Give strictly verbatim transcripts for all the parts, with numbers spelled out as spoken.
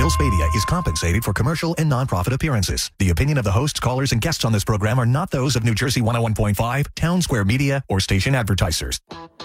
Bill Spadia is compensated for commercial and nonprofit appearances. The opinion of the hosts, callers, and guests on this program are not those of New Jersey one oh one point five, Town Square Media, or station advertisers.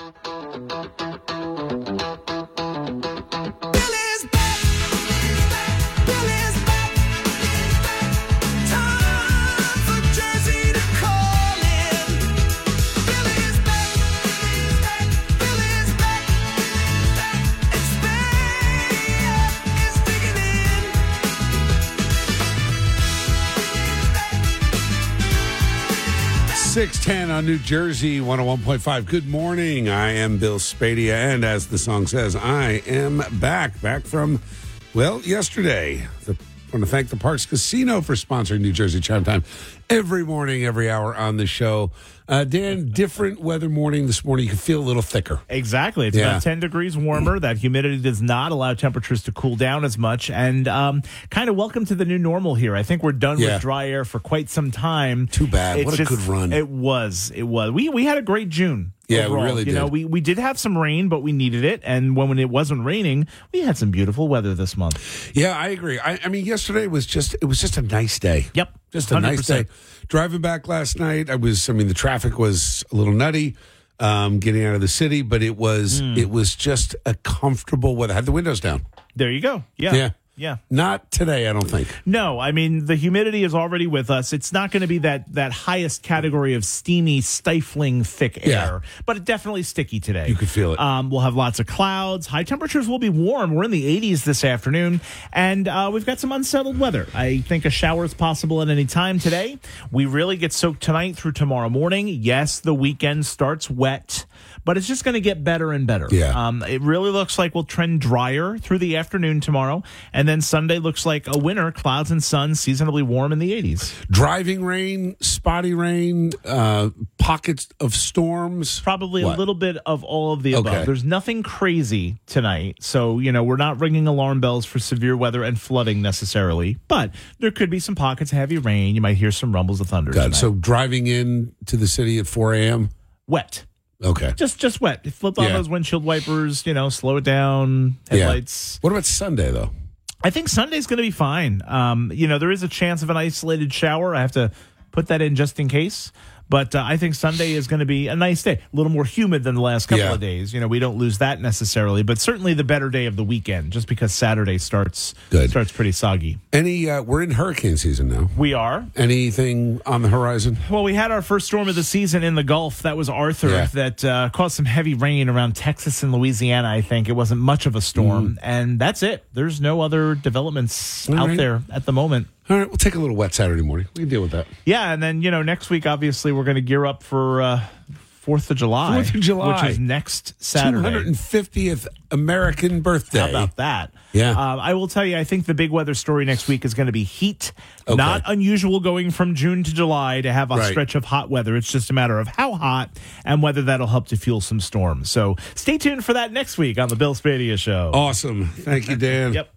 six ten on New Jersey one oh one point five. Good morning. I am Bill Spadia, and as the song says, I am back. Back from, well, yesterday. The, I want to thank the Parks Casino for sponsoring New Jersey Chime Time every morning, every hour on the show. Uh, Dan, different weather morning this morning. You can feel a little thicker. Exactly. It's Yeah. about ten degrees warmer. That humidity does not allow temperatures to cool down as much. And um, kind of welcome to the new normal here. I think we're done Yeah. with dry air for quite some time. Too bad. It's What a just- good run. It was. It was. We we had a great June. Yeah, we overall. really You know, did. we, we did have some rain, but we needed it. And when, when it wasn't raining, we had some beautiful weather this month. Yeah, I agree. I, I mean, yesterday was just, it was just a nice day. Yep. Just a one hundred nice percent. day. Driving back last night, I was, I mean, the traffic was a little nutty um, getting out of the city, but it was, Mm. it was just a comfortable weather. I had the windows down. There you go. Yeah. Yeah. Yeah. Not today, I don't think. No, I mean, the humidity is already with us. It's not going to be that, that highest category of steamy, stifling, thick air, Yeah. but it's definitely sticky today. You could feel it. Um, we'll have lots of clouds. High temperatures will be warm. We're in the eighties this afternoon, and uh, we've got some unsettled weather. I think a shower is possible at any time today. We really get soaked tonight through tomorrow morning. Yes, the weekend starts wet, but it's just going to get better and better. Yeah. Um, it really looks like we'll trend drier through the afternoon tomorrow, and then Sunday looks like a winter, clouds and sun, seasonably warm in the eighties. Driving rain, spotty rain, uh, pockets of storms. Probably What? a little bit of all of the above. Okay. There's nothing crazy tonight, so you know we're not ringing alarm bells for severe weather and flooding necessarily, but there could be some pockets of heavy rain. You might hear some rumbles of thunder. God, tonight. so driving in to the city at four a.m.? Wet. Okay. Just just wet. Flip on Yeah. those windshield wipers, you know, slow it down, headlights. What about Sunday, though? I think Sunday's going to be fine. Um, you know, there is a chance of an isolated shower. I have to put that in just in case. But uh, I think Sunday is going to be a nice day. A little more humid than the last couple Yeah. of days. You know, we don't lose that necessarily, but certainly the better day of the weekend, just because Saturday starts Good. starts pretty soggy. Any, uh, we're in hurricane season now. We are. Anything on the horizon? Well, we had our first storm of the season in the Gulf. That was Arthur. Yeah. That uh, caused some heavy rain around Texas and Louisiana, I think. It wasn't much of a storm. Mm. And that's it. There's no other developments All out right. there at the moment. All right, we'll take a little wet Saturday morning. We can deal with that. Yeah, and then, you know, next week, obviously, we're going to gear up for uh, fourth of July. Fourth of July. Which is next Saturday. two hundred fiftieth American birthday. How about that? Yeah. Um, I will tell you, I think the big weather story next week is going to be heat. Okay. Not unusual going from June to July to have a Right. stretch of hot weather. It's just a matter of how hot and whether that'll help to fuel some storms. So stay tuned for that next week on the Bill Spadia Show. Awesome. Thank you, Dan. Yep.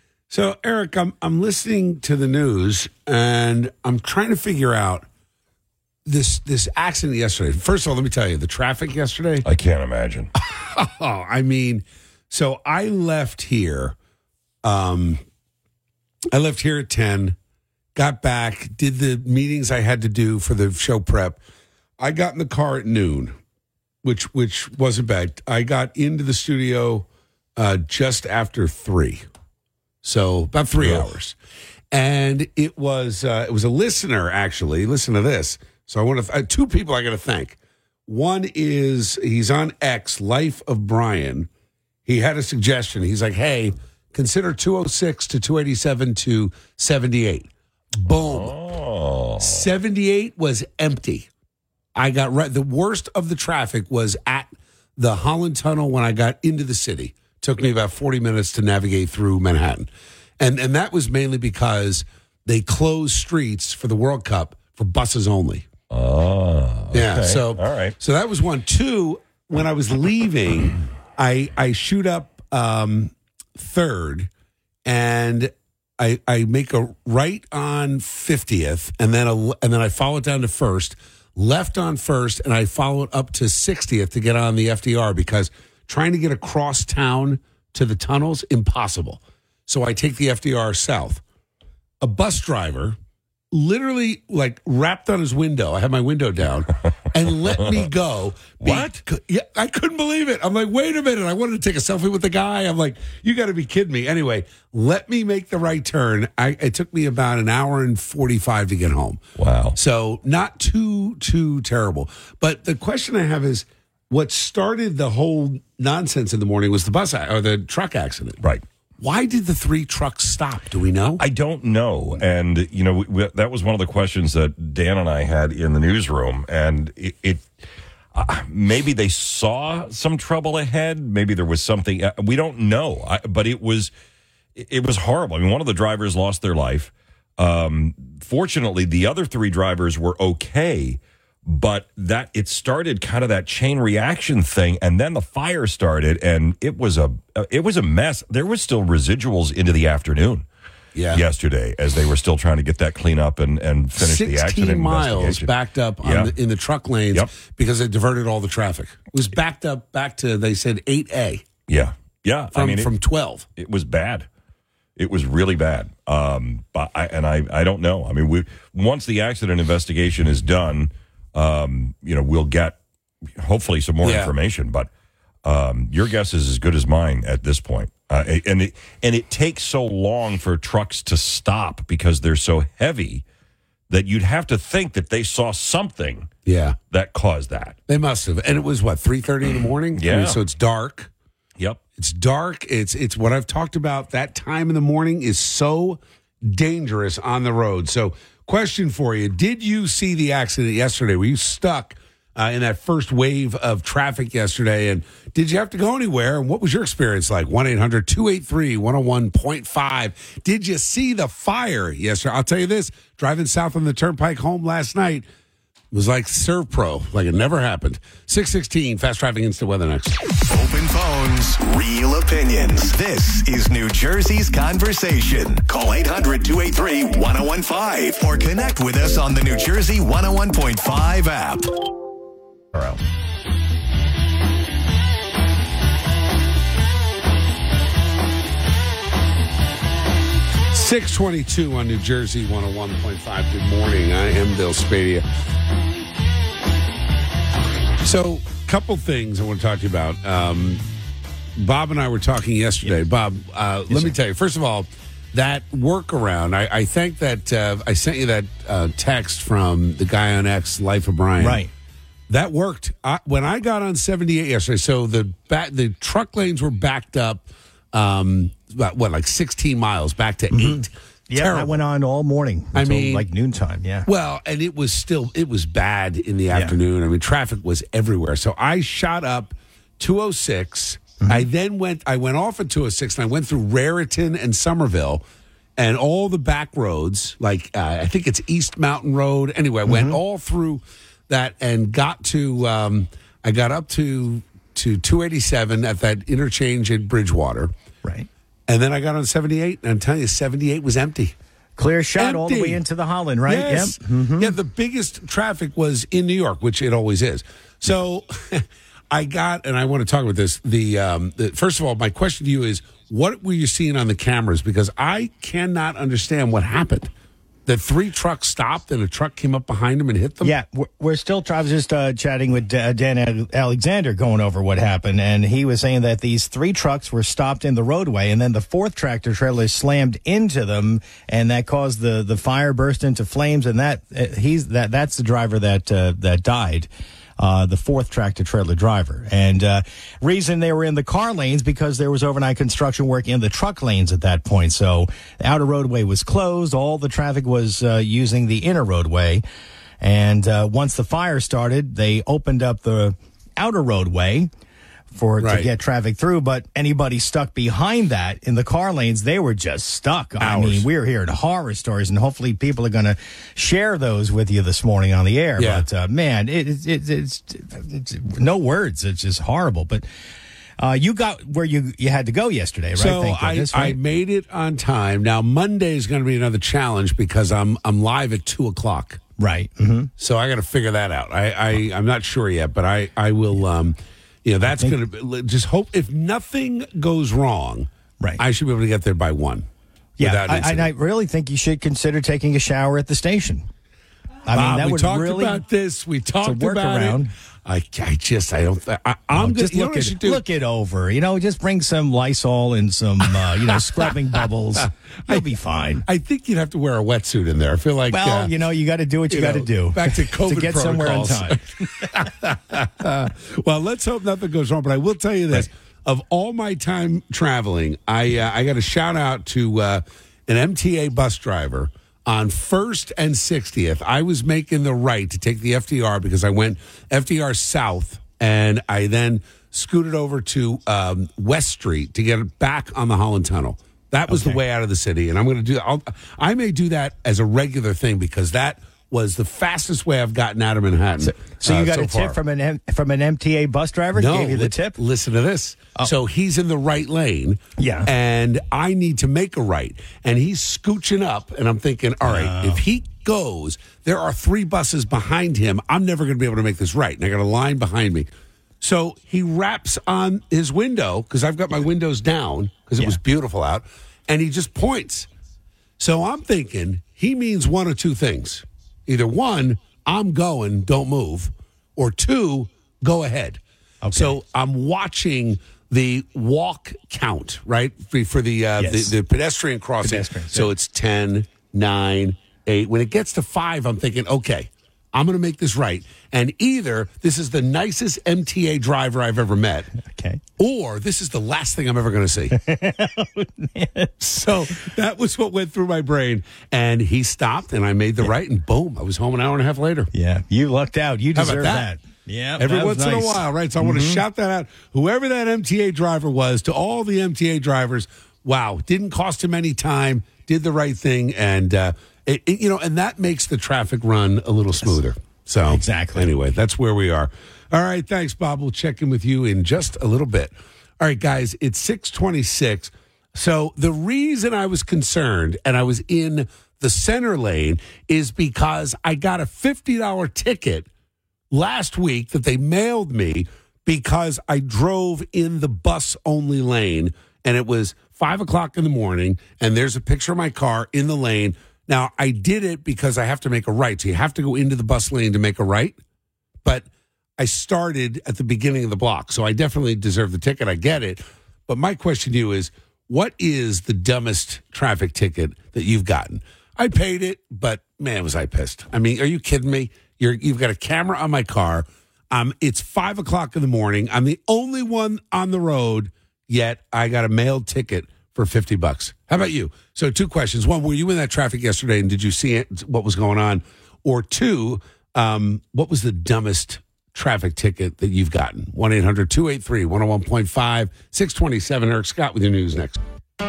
So, Eric, I'm I'm listening to the news and I'm trying to figure out this this accident yesterday. First of all, let me tell you, the traffic yesterday. I can't imagine. Oh, I mean, so I left here. Um, I left here at ten, got back, did the meetings I had to do for the show prep. I got in the car at noon, which which wasn't bad. I got into the studio uh, just after three. So about three Ugh. hours, and it was uh, it was a listener actually. Listen to this. So I want to uh, two people I got to thank. One is he's on X, Life of Brian. He had a suggestion. He's like, "Hey, consider two oh six to two eighty-seven to seventy-eight." Boom. Oh. seventy-eight was empty. I got right. The worst of the traffic was at the Holland Tunnel when I got into the city. Took me about forty minutes to navigate through Manhattan. And and that was mainly because they closed streets for the World Cup for buses only. Oh. Yeah. okay. So all right. So that was one. Two, when I was leaving, I I shoot up um, third and I I make a right on fiftieth and then a, and then I follow it down to first, left on first, and I follow it up to sixtieth to get on the F D R because trying to get across town to the tunnels, impossible. So I take the F D R south. A bus driver literally like rapped on his window. I had my window down and let me go. What? Be- yeah, I couldn't believe it. I'm like, wait a minute. I wanted to take a selfie with the guy. I'm like, you got to be kidding me. Anyway, let me make the right turn. I, it took me about an hour and forty-five to get home. Wow. So not too, too terrible. But the question I have is, what started the whole nonsense in the morning was the bus or the truck accident. Right. Why did the three trucks stop? Do we know? I don't know. And, you know, we, we, that was one of the questions that Dan and I had in the newsroom. And it, it uh, maybe they saw some trouble ahead. Maybe there was something. Uh, we don't know. I, but it was it was horrible. I mean, one of the drivers lost their life. Um, fortunately, the other three drivers were okay. But that it started kind of that chain reaction thing, and then the fire started, and it was a it was a mess. There was still residuals into the afternoon, yeah. yesterday, as they were still trying to get that clean up and, and finish the accident sixteen miles investigation. backed up on Yeah. the, in the truck lanes Yep. because they diverted all the traffic. It was backed up back to, they said, eight A Yeah, yeah. from, I mean, from it, twelve. it was bad. It was really bad. Um, but I, and I I don't know. I mean, we once the accident investigation is done. Um, you know, we'll get hopefully some more Yeah. information, but um, your guess is as good as mine at this point. Uh, and it and it takes so long for trucks to stop because they're so heavy that you'd have to think that they saw something Yeah. that caused that. They must have. And it was, what, three thirty in the morning? Yeah. I mean, so it's dark. Yep. It's dark. It's it's what I've talked about. That time in the morning is so dangerous on the road. So, question for you. Did you see the accident yesterday? Were you stuck uh, in that first wave of traffic yesterday? And did you have to go anywhere? And what was your experience like? one eight hundred two eight three one oh one point five. Did you see the fire yesterday? I'll tell you this. Driving south on the Turnpike home last night was like Serve Pro, like it never happened. six sixteen, Fast Driving Instant Weather next. Open phones, real opinions. This is New Jersey's Conversation. Call eight hundred two eight three one oh one five or connect with us on the New Jersey one oh one point five app. All right. six twenty-two on New Jersey one oh one point five. Good morning. I am Bill Spadia. So, couple things I want to talk to you about. Um, Bob and I were talking yesterday. Bob, uh, let me tell you, first of all, that workaround, I, I think that uh, I sent you that uh, text from the guy on X, Life of Brian. Right. That worked. I, when I got on seventy-eight yesterday, so the back, the truck lanes were backed up, um, about, what, like sixteen miles back to Mm-hmm. eight. Yeah, Terrible. that went on all morning. I until, mean- like noontime. Yeah. Well, and it was still, it was bad in the afternoon. I mean, traffic was everywhere. So I shot up two oh six. Mm-hmm. I then went, I went off at two oh six and I went through Raritan and Somerville and all the back roads, like uh, I think it's East Mountain Road. Anyway, I went Mm-hmm. all through that and got to, um, I got up to, to two eighty-seven at that interchange at Bridgewater. Right. And then I got on seventy-eight, and I'm telling you, seventy-eight was empty. Clear shot all the Empty. way into the Holland, right? Yes. Yep. Mm-hmm. Yeah, the biggest traffic was in New York, which it always is. So I got, and I want to talk about this. The, um, the first of all, my question to you is, what were you seeing on the cameras? Because I cannot understand what happened. The three trucks stopped, and a truck came up behind them and hit them. Yeah, we're, we're still. I was just uh, chatting with uh, Dan Alexander, going over what happened, and he was saying that these three trucks were stopped in the roadway, and then the fourth tractor trailer slammed into them, and that caused the, the fire burst into flames. And that uh, he's that that's the driver that uh, that died. Uh, the fourth tractor trailer driver. And uh, reason they were in the car lanes because there was overnight construction work in the truck lanes at that point. So the outer roadway was closed. All the traffic was uh, using the inner roadway. And uh, once the fire started, they opened up the outer roadway for Right. to get traffic through. But anybody stuck behind that in the car lanes, they were just stuck. I Hours. mean, we're hearing horror stories, and hopefully people are going to share those with you this morning on the air. Yeah. But uh, man, it, it, it, it's, it's no words. It's just horrible. But uh, you got where you, you had to go yesterday, right? So Thank I, goodness, I right? made it on time. Now Monday is going to be another challenge because I'm I'm live at two o'clock. Right. Mm-hmm. So I got to figure that out. I, I I'm not sure yet, but I I will. Um, you know, that's going to just hope if nothing goes wrong. Right. I should be able to get there by one. Yeah, without I, and incident. I really think you should consider taking a shower at the station. I Bob, mean, that we would talked really about this. We talked work about around. it. I, I just, I don't. I, I'm just just you know look what I it should do? look it over. You know, just bring some Lysol and some uh, you know scrubbing bubbles. You'll be fine. I think you'd have to wear a wetsuit in there. I feel like. Well, uh, you know, you got to do what you, you got to know, do. back to COVID to get somewhere on protocols. time. Well, let's hope nothing goes wrong. But I will tell you this: of all my time traveling, I uh, I got a shout out to uh, an M T A bus driver on First and sixtieth. I was making the right to take the F D R because I went F D R south, and I then scooted over to um, West Street to get back on the Holland Tunnel. That was Okay. the way out of the city, and I'm going to do. I'll, I may do that as a regular thing because that was the fastest way I've gotten out of Manhattan. So, so you uh, got so a tip far. from an M- from an M T A bus driver? No, He gave you the li- tip? Listen to this. Oh. So he's in the right lane. Yeah. And I need to make a right. And he's scooching up. And I'm thinking, all right, Oh. if he goes, there are three buses behind him. I'm never going to be able to make this right. And I got a line behind me. So he raps on his window because I've got my windows down because it Yeah. was beautiful out. And he just points. So I'm thinking he means one of two things. Either one, I'm going, don't move, or two, go ahead. Okay. So I'm watching the walk count, right, for, for the, uh, Yes. the the pedestrian crossing. Pedestrians, so yeah. it's ten, nine, eight. When it gets to five, I'm thinking, okay, I'm going to make this right. And either this is the nicest M T A driver I've ever met, Okay. or this is the last thing I'm ever going to see. So that was what went through my brain. And he stopped, and I made the right, and boom, I was home an hour and a half later. Yeah, you lucked out. You How about deserve that? that? Yeah, Every that was once in a nice. while, right? So I want to shout that out. Whoever that M T A driver was, to all the M T A drivers, wow, didn't cost him any time, did the right thing, and uh, it, it- you know, and that makes the traffic run a little smoother. So Exactly. Anyway, that's where we are. All right, thanks, Bob. We'll check in with you in just a little bit. All right, guys, it's six twenty-six. So the reason I was concerned and I was in the center lane is because I got a fifty dollars ticket last week that they mailed me because I drove in the bus only lane, and it was five o'clock in the morning, and there's a picture of my car in the lane. Now, I did it because I have to make a right. So you have to go into the bus lane to make a right. But I started at the beginning of the block. So I definitely deserve the ticket. I get it. But my question to you is, what is the dumbest traffic ticket that you've gotten? I paid it, but man, was I pissed. I mean, are you kidding me? You're, you've got a camera on my car. Um, it's five o'clock in the morning. I'm the only one on the road, yet I got a mailed ticket for fifty bucks. How about you? So two questions. One, were you in that traffic yesterday and did you see it, what was going on? Or two, um, what was the dumbest traffic ticket that you've gotten? one eight hundred two eight three one oh one point five, six twenty-seven. Eric Scott with your news next.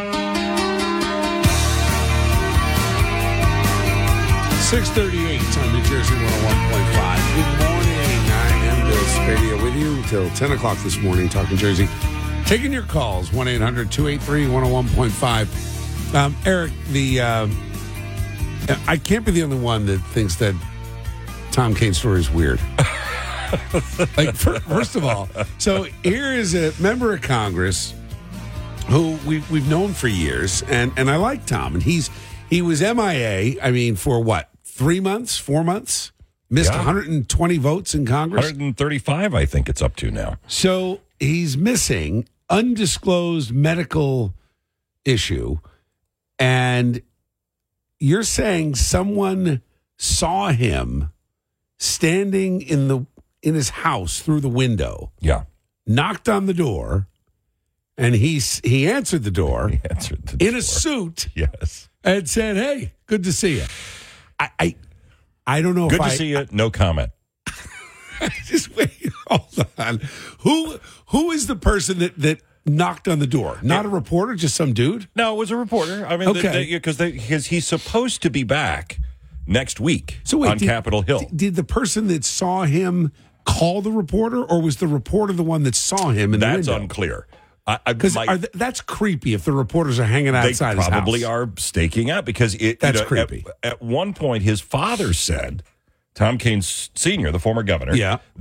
six thirty-eight on New Jersey one oh one point five. Good morning. I am Bill Spadia with you until ten o'clock this morning, talking Jersey. Taking your calls, one eight hundred two eight three one oh one point five. Um, Eric, the uh, I can't be the only one that thinks that Tom Kane's story is weird. Like, for, first of all, so here is a member of Congress who we've, we've known for years, and, and I like Tom, and he's he was M I A, I mean, for what, three months, four months? Missed Yeah. one hundred twenty votes in Congress? one hundred thirty-five, I think it's up to now. So he's missing undisclosed medical issue, and you're saying someone saw him standing in the in his house through the window, Yeah. knocked on the door, and he he answered the door He answered the in door. a suit Yes. and said, "Hey, good to see you." I I, I don't know Good if to I, see you. No comment. Just wait, hold on. Who who is the person that that knocked on the door? Not a reporter, just some dude. No, it was a reporter. I mean, Okay. because because he's supposed to be back next week So wait, on did- Capitol Hill. d- Did the person that saw him call the reporter, or was the reporter the one that saw him in That's the window? unclear. I, I, Because my- th- that's creepy if the reporters are hanging they outside his probably house. are staking out because it. That's you know, creepy. At, at one point, his father said, Tom Kane Senior, the former governor, Yeah. that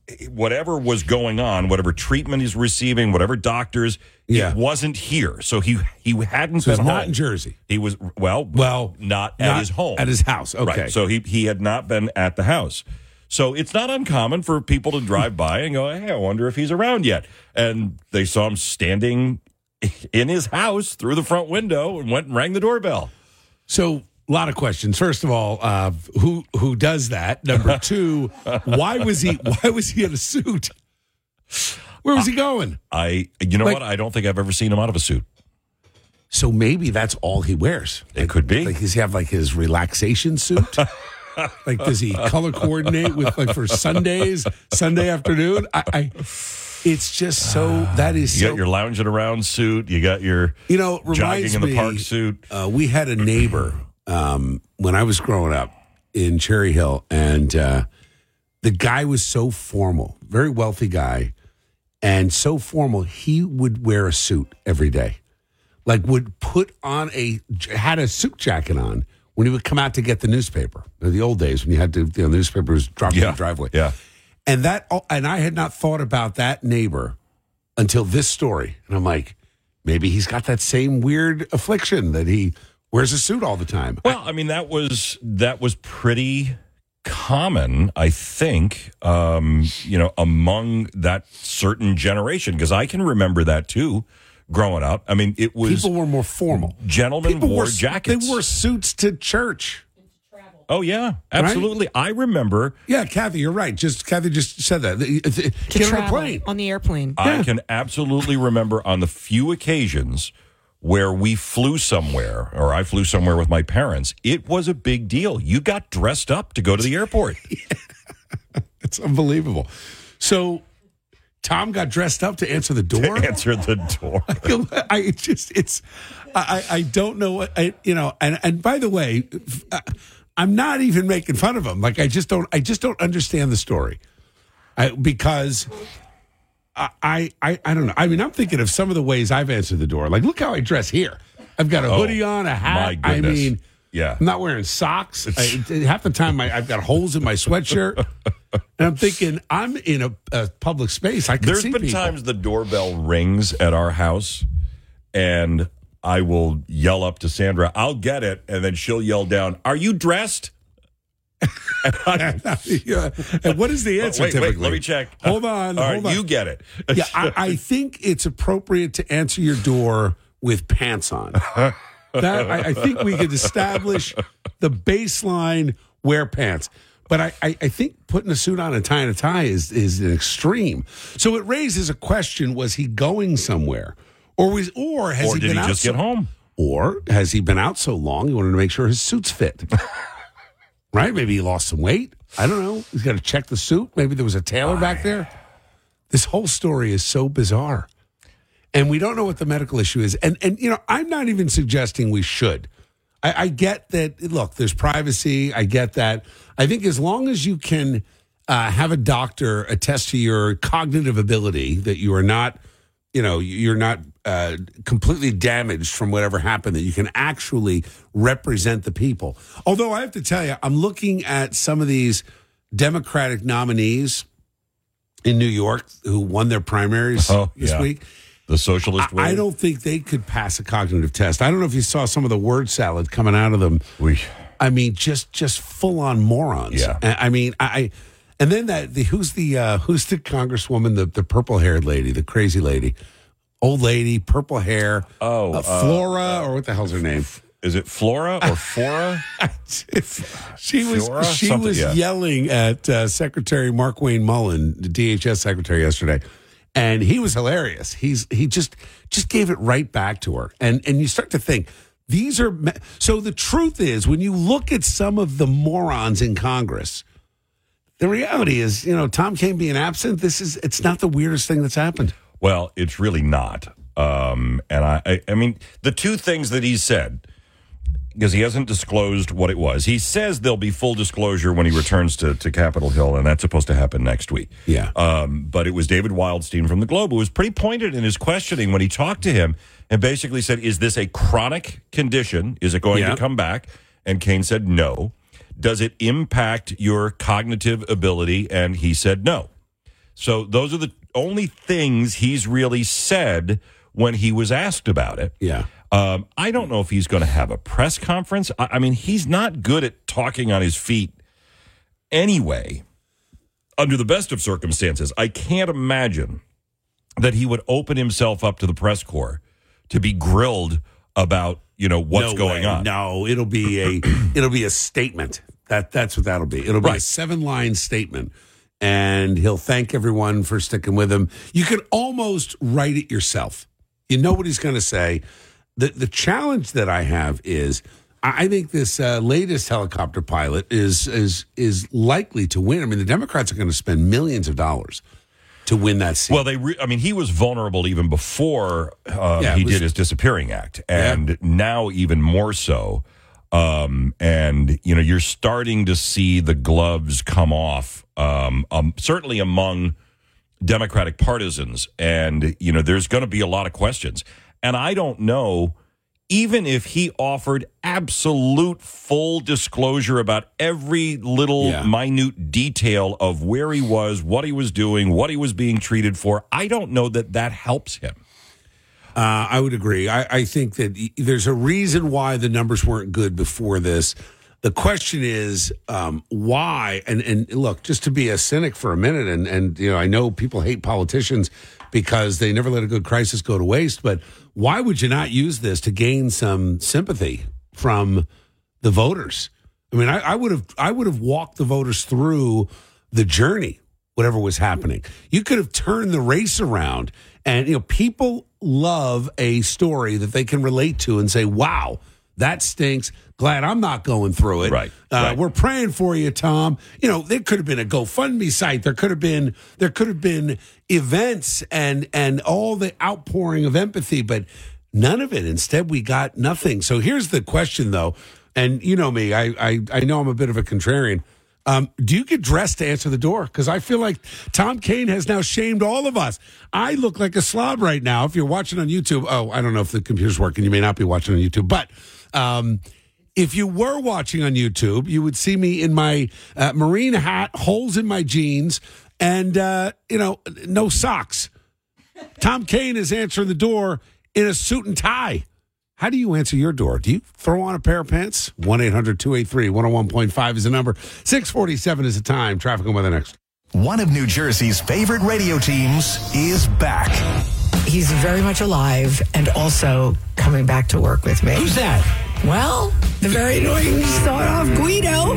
whatever was going on, whatever treatment he's receiving, whatever doctors, Yeah. it wasn't here. So he he hadn't So been he's not home. in Jersey. He was, well, Well, not at not his home. At his house. Okay. Right. So he, he had not been at the house. So it's not uncommon for people to drive by and go, hey, I wonder if he's around yet. And they saw him standing in his house through the front window and went and rang the doorbell. So a lot of questions. First of all, uh, who who does that? Number two, why was he why was he in a suit? Where was he going? I, you know Like- what? I don't think I've ever seen him out of a suit. So maybe that's all he wears. It Like- could be. Like does he have like his relaxation suit? Like does he color coordinate with like for Sundays, Sunday afternoon? I, I it's just so that is You so got your lounging around suit. You got your you know it jogging reminds in the me, park suit. Uh, we had a neighbor um, when I was growing up in Cherry Hill, and uh, the guy was so formal, very wealthy guy, and so formal. He would wear a suit every day, like would put on a had a suit jacket on when he would come out to get the newspaper. In the old days when you had to, you know, the newspaper was dropped in Yeah. the driveway. Yeah. And that, and I had not thought about that neighbor until this story. And I'm like, maybe he's got that same weird affliction that he wears a suit all the time. Well, I mean, that was that was pretty common, I think, um, you know, among that certain generation, because I can remember that too, growing up. I mean, it was People were more formal. gentlemen People wore wore jackets. They wore suits to church. Oh yeah, absolutely. I remember. Yeah, Kathy, you're right. Just Kathy just said that. to Get on a travel plane. on the airplane. I can absolutely remember on the few occasions where we flew somewhere, or I flew somewhere with my parents. It was a big deal. You got dressed up to go to the airport. It's unbelievable. So Tom got dressed up to answer the door. Answer the door. I it just it's I I don't know what I you know and and by the way, uh, I'm not even making fun of him. Like I just don't I just don't understand the story. I because I I I, I don't know. I mean, I'm thinking of some of the ways I've answered the door. Like look how I dress here. I've got a Oh, hoodie on, a hat. my I goodness. mean, Yeah. I'm not wearing socks. I, half the time I, I've got holes in my sweatshirt. And I'm thinking, I'm in a, a public space. I can There's see been people. times the doorbell rings at our house, and I will yell up to Sandra, I'll get it. And then she'll yell down, are you dressed? Yeah. And what is the answer wait, typically? wait, let me check. Hold on. All hold right, on. you get it. Yeah, I, I think it's appropriate to answer your door with pants on. That I, I think we could establish the baseline wear pants. But I, I, I think putting a suit on and tying a tie is is an extreme. So it raises a question: was he going somewhere, or was, or has Or he did been he out just so, get home? or has he been out so long he wanted to make sure his suits fit? Right? Maybe he lost some weight. I don't know. He's got to check the suit. Maybe there was a tailor back there. This whole story is so bizarre. And we don't know what the medical issue is. And, and you know, I'm not even suggesting we should. I, I get that, look, there's privacy. I get that. I think as long as you can uh, have a doctor attest to your cognitive ability, that you are not, you know, you're not uh, completely damaged from whatever happened, that you can actually represent the people. Although I have to tell you, I'm looking at some of these Democratic nominees in New York who won their primaries Oh, this yeah. week. The socialist way? I, I don't think they could pass a cognitive test. I don't know if you saw some of the word salad coming out of them. We, I mean, just just full on morons. Yeah. I I mean, I, I and then that the who's the uh, who's the congresswoman, the the purple haired lady, the crazy lady, old lady, purple hair. Oh, uh, Flora, or what the hell's her name? is it Flora or Fora? she was Fiora? she Something, was yeah. yelling at uh, Secretary Mark Wayne Mullen, the D H S secretary, yesterday, and he was hilarious. He's he just just gave it right back to her, and and you start to think these are me- so. The truth is, when you look at some of the morons in Congress, the reality is, you know, Tom Kean being absent, this is it's not the weirdest thing that's happened. Well, it's really not. Um, and I, I, I mean, the two things that he said, because he hasn't disclosed what it was. He says there'll be full disclosure when he returns to, to Capitol Hill, and that's supposed to happen next week. Yeah. Um, but it was David Wildstein from the Globe who was pretty pointed in his questioning when he talked to him and basically said, is this a chronic condition? Is it going Yeah. to come back? And Kean said no. Does it impact your cognitive ability? And he said no. So those are the only things he's really said when he was asked about it. Yeah. Um, I don't know if he's going to have a press conference. I, I mean, he's not good at talking on his feet anyway. Under the best of circumstances, I can't imagine that he would open himself up to the press corps to be grilled about, you know, what's No going way. on. No, it'll be a it'll be a statement. That that's what that'll be. It'll be Right. a seven line statement, and he'll thank everyone for sticking with him. You can almost write it yourself. You know what he's going to say. The the challenge that I have is I think this uh, latest helicopter pilot is is is likely to win. I mean, the Democrats are going to spend millions of dollars to win that seat. Well, they, re- I mean, he was vulnerable even before um, Yeah, it he was- did his disappearing act, and Yeah. now even more so. Um, and you know, you're starting to see the gloves come off, um, um, certainly among Democratic partisans, and you know, there's going to be a lot of questions. And I don't know. Even if he offered absolute full disclosure about every little Yeah. minute detail of where he was, what he was doing, what he was being treated for, I don't know that that helps him. Uh, I would agree. I, I think that y- there's a reason why the numbers weren't good before this. The question is um, why. And and look, just to be a cynic for a minute, and and you know, I know people hate politicians because they never let a good crisis go to waste. But why would you not use this to gain some sympathy from the voters? I mean, I, I would have I would have walked the voters through the journey, whatever was happening. You could have turned the race around, and you know, people love a story that they can relate to and say, "Wow, that stinks. Glad I'm not going through it." Right, Uh, right. We're praying for you, Tom. You know, there could have been a GoFundMe site. There could have been there could have been events and and all the outpouring of empathy, but none of it. Instead, we got nothing. So here's the question, though, and you know me, I I, I know I'm a bit of a contrarian. Um, do you get dressed to answer the door? Because I feel like Tom Kean has now shamed all of us. I look like a slob right now. If you're watching on YouTube, oh, I don't know if the computer's working. You may not be watching on YouTube, but um, if you were watching on YouTube, you would see me in my uh, marine hat, holes in my jeans, and uh, you know, no socks. Tom Kean is answering the door in a suit and tie. How do you answer your door? Do you throw on a pair of pants? one eight hundred two eight three one oh one point five is the number. six forty-seven is the time. Traffic and weather next. One of New Jersey's favorite radio teams is back. He's very much alive and also coming back to work with me. Who's that? Well, the very annoying start off Guido.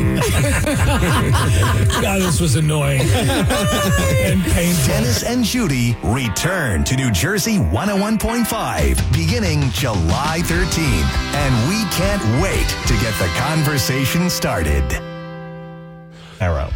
God, this was annoying and painful. Dennis and Judy return to New Jersey one oh one point five beginning July thirteenth. And we can't wait to get the conversation started. Arrow.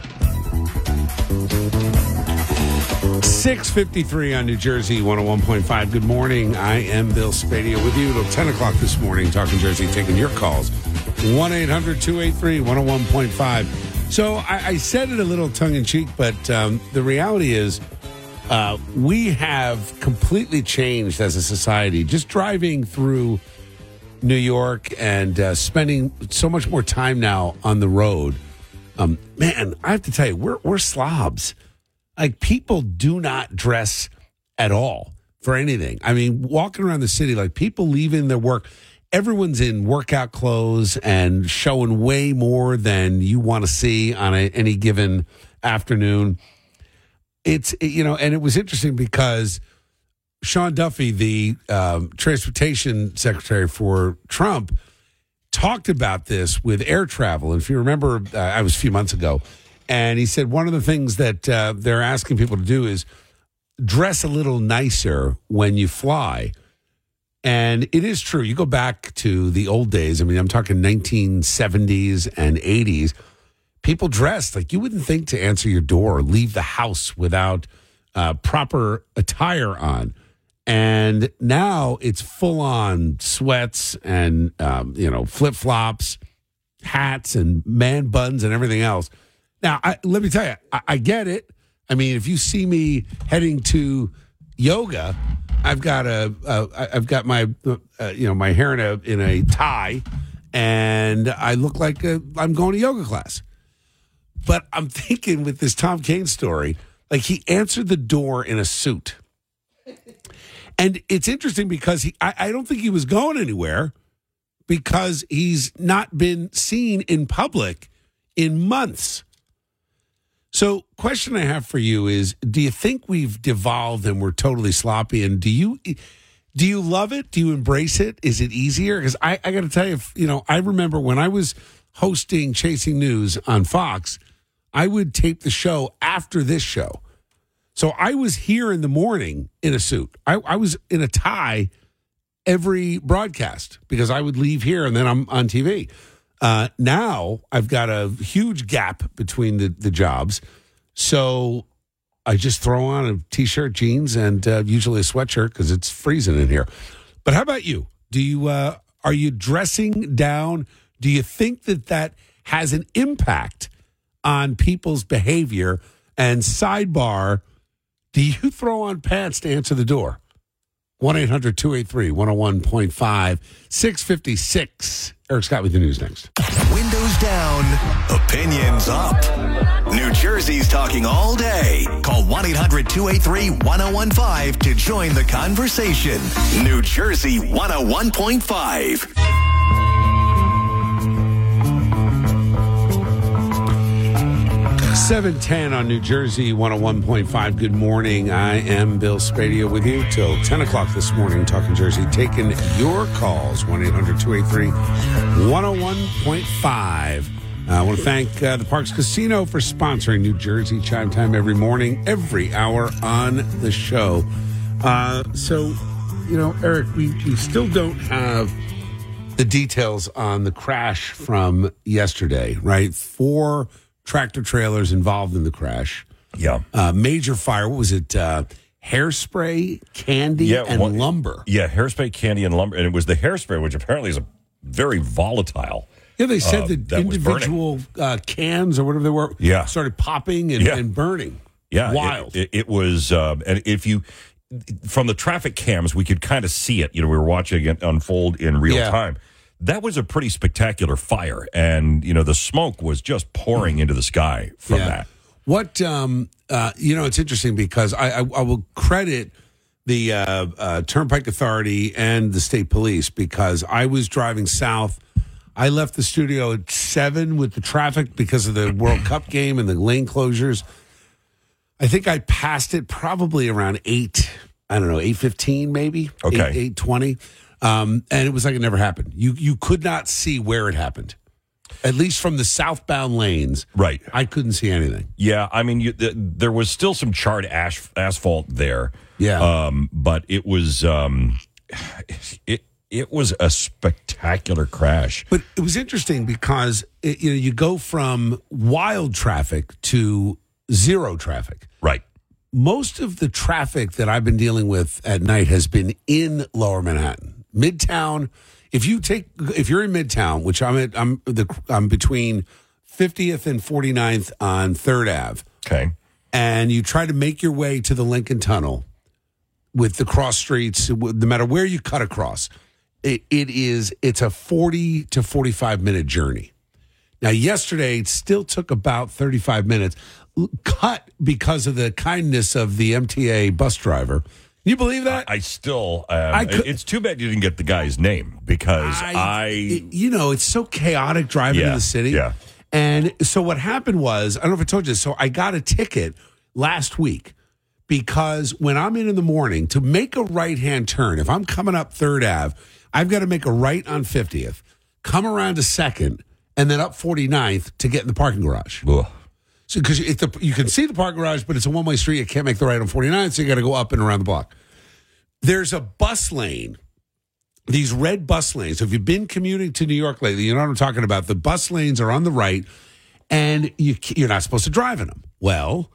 six fifty-three on New Jersey one oh one point five. Good morning. I am Bill Spadia with you till ten o'clock this morning, talking Jersey, taking your calls. one eight hundred two eight three one oh one point five. So I, I said it a little tongue-in-cheek, but um, the reality is uh, we have completely changed as a society. Just driving through New York and uh, spending so much more time now on the road. Um, man, I have to tell you, we're we're slobs. Like, people do not dress at all for anything. I mean, walking around the city, like, people leaving their work, everyone's in workout clothes and showing way more than you want to see on a, any given afternoon. It's, you know, and it was interesting because Sean Duffy, the um, transportation secretary for Trump, talked about this with air travel. And if you remember, uh, I was a few months ago, and he said one of the things that uh, they're asking people to do is dress a little nicer when you fly. And it is true. You go back to the old days. I mean, I'm talking nineteen seventies and eighties. People dressed like you wouldn't think to answer your door or leave the house without uh, proper attire on. And now it's full on sweats and, um, you know, flip flops, hats and man buns and everything else. Now, I, let me tell you, I, I get it. I mean, if you see me heading to yoga, I've got a, uh, I've got my, uh, you know, my hair in a in a tie, and I look like a, I'm going to yoga class. But I'm thinking with this Tom Kean story, Like he answered the door in a suit. And it's interesting because he, I, I don't think he was going anywhere because he's not been seen in public in months. So question I have for you is, do you think we've devolved and we're totally sloppy? And do you do you love it? Do you embrace it? Is it easier? Because I, I got to tell you, you know, I remember when I was hosting Chasing News on Fox, I would tape the show after this show. So I was here in the morning in a suit. I, I was in a tie every broadcast because I would leave here and then I'm on T V. Uh, now I've got a huge gap between the, the jobs. So I just throw on a T-shirt, jeans, and uh, usually a sweatshirt because it's freezing in here. But how about you? Do you uh, are you dressing down? Do you think that that has an impact on people's behavior? And sidebar, do you throw on pants to answer the door? one eight hundred two eight three one oh one point five, six fifty-six. Eric Scott with the news next. Windows down, opinions up. New Jersey's talking all day. Call one eight hundred two eight three one oh one five to join the conversation. New Jersey one oh one point five. seven ten on New Jersey one oh one point five. Good morning. I am Bill Spadio with you till ten o'clock this morning, talking Jersey, taking your calls. one eight hundred two eight three one oh one point five. Uh, I want to thank uh, the Parks Casino for sponsoring New Jersey Chime Time every morning, every hour on the show. Uh, so, you know, Eric, we, we still don't have the details on the crash from yesterday, right? Four tractor trailers involved in the crash. Yeah. Uh, major fire. What was it? Uh, hairspray, candy, yeah, and one, lumber. Yeah, hairspray, candy, and lumber. And it was the hairspray, which apparently is a very volatile. Yeah, they said uh, that, that individual uh, cans or whatever they were yeah. started popping and, yeah. and burning. Yeah. Wild. It, it, it was, um, and if you, from the traffic cams, we could kind of see it. You know, we were watching it unfold in real Yeah. time. That was a pretty spectacular fire, and you know the smoke was just pouring into the sky from yeah. that. What um, uh, you know, it's interesting because I, I, I will credit the uh, uh, Turnpike Authority and the state police because I was driving south. I left the studio at seven with the traffic because of the World Cup game and the lane closures. I think I passed it probably around eight. I don't know, eight fifteen maybe. Okay, eight twenty. Um, and it was like it never happened. You you could not see where it happened, at least from the southbound lanes. Right. I couldn't see anything. Yeah, I mean, you, th- there was still some charred ash, asphalt there. Yeah. Um, but it was um, it it was a spectacular crash. But it was interesting because it, you know you go from wild traffic to zero traffic. Right. Most of the traffic that I've been dealing with at night has been in Lower Manhattan. Midtown, if you take, if you're in Midtown, which I'm at, I'm the, I'm between fiftieth and forty-ninth on third Avenue. Okay. And you try to make your way to the Lincoln Tunnel with the cross streets, no matter where you cut across, it, it is, it's a forty to forty-five minute journey. Now, yesterday, it still took about thirty-five minutes, cut because of the kindness of the M T A bus driver. You believe that? I, I still, um, I could, it's too bad you didn't get the guy's name because I, I I you know, it's so chaotic driving yeah, in the city. Yeah. And so what happened was, I don't know if I told you this, so I got a ticket last week because when I'm in in the morning to make a right-hand turn, if I'm coming up third Avenue, I've got to make a right on fiftieth, come around to second, and then up forty-ninth to get in the parking garage. Ugh. So because you can see the parking garage, but it's a one-way street. You can't make the right on forty-ninth, so you got to go up and around the block. There's a bus lane, these red bus lanes. So if you've been commuting to New York lately, you know what I'm talking about. The bus lanes are on the right, and you, you're not supposed to drive in them. Well,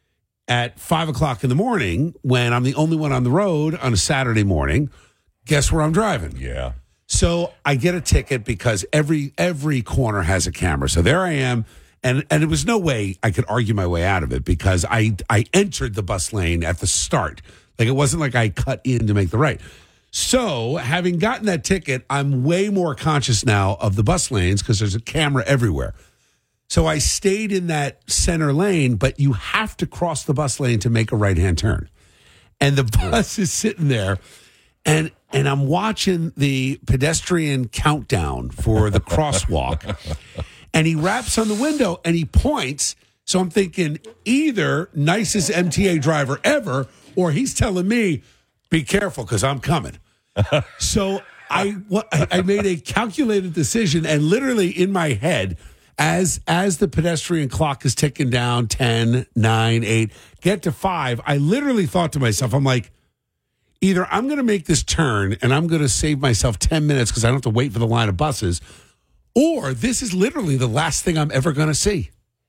at five o'clock in the morning, when I'm the only one on the road on a Saturday morning, guess where I'm driving? Yeah. So I get a ticket because every every corner has a camera. So there I am. And and there was no way I could argue my way out of it because I I entered the bus lane at the start. Like it wasn't like I cut in to make the right. So having gotten that ticket, I'm way more conscious now of the bus lanes because there's a camera everywhere. So I stayed in that center lane, but you have to cross the bus lane to make a right-hand turn. And the bus is sitting there, and and I'm watching the pedestrian countdown for the crosswalk. And he raps on the window, and he points. So I'm thinking either nicest M T A driver ever, or he's telling me, be careful because I'm coming. So I, what, I made a calculated decision, and literally in my head, as as the pedestrian clock is ticking down, ten, nine, eight, get to five, I literally thought to myself, I'm like, either I'm going to make this turn and I'm going to save myself ten minutes because I don't have to wait for the line of buses, or this is literally the last thing I'm ever going to see.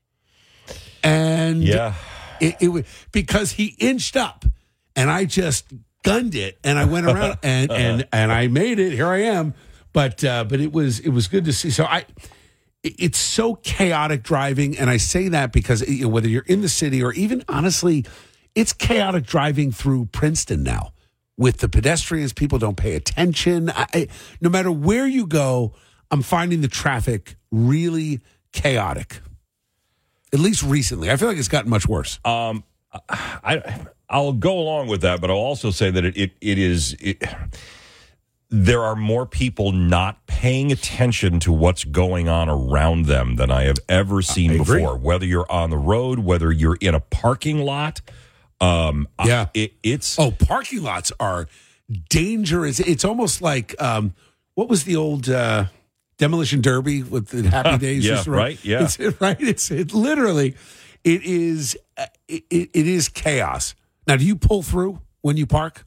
And yeah, it, it because he inched up, and I just gunned it, and I went around and and and I made it. Here I am. But uh, but it was it was good to see. So I, it's so chaotic driving, and I say that because, you know, whether you're in the city or even honestly, it's chaotic driving through Princeton now with the pedestrians. People don't pay attention. I, I, no matter where you go, I'm finding the traffic really chaotic. At least recently. I feel like it's gotten much worse. Um, I, I'll go along with that, but I'll also say that it, it, it is, it, there are more people not paying attention to what's going on around them than I have ever seen before. Whether you're on the road, whether you're in a parking lot. Um, yeah. It, it's. Oh, parking lots are dangerous. It's almost like, um, what was the old, uh, Demolition Derby with the Happy Days. Yeah, right. Yeah, it's, right. It's it literally, it is it, it is chaos. Now, do you pull through when you park?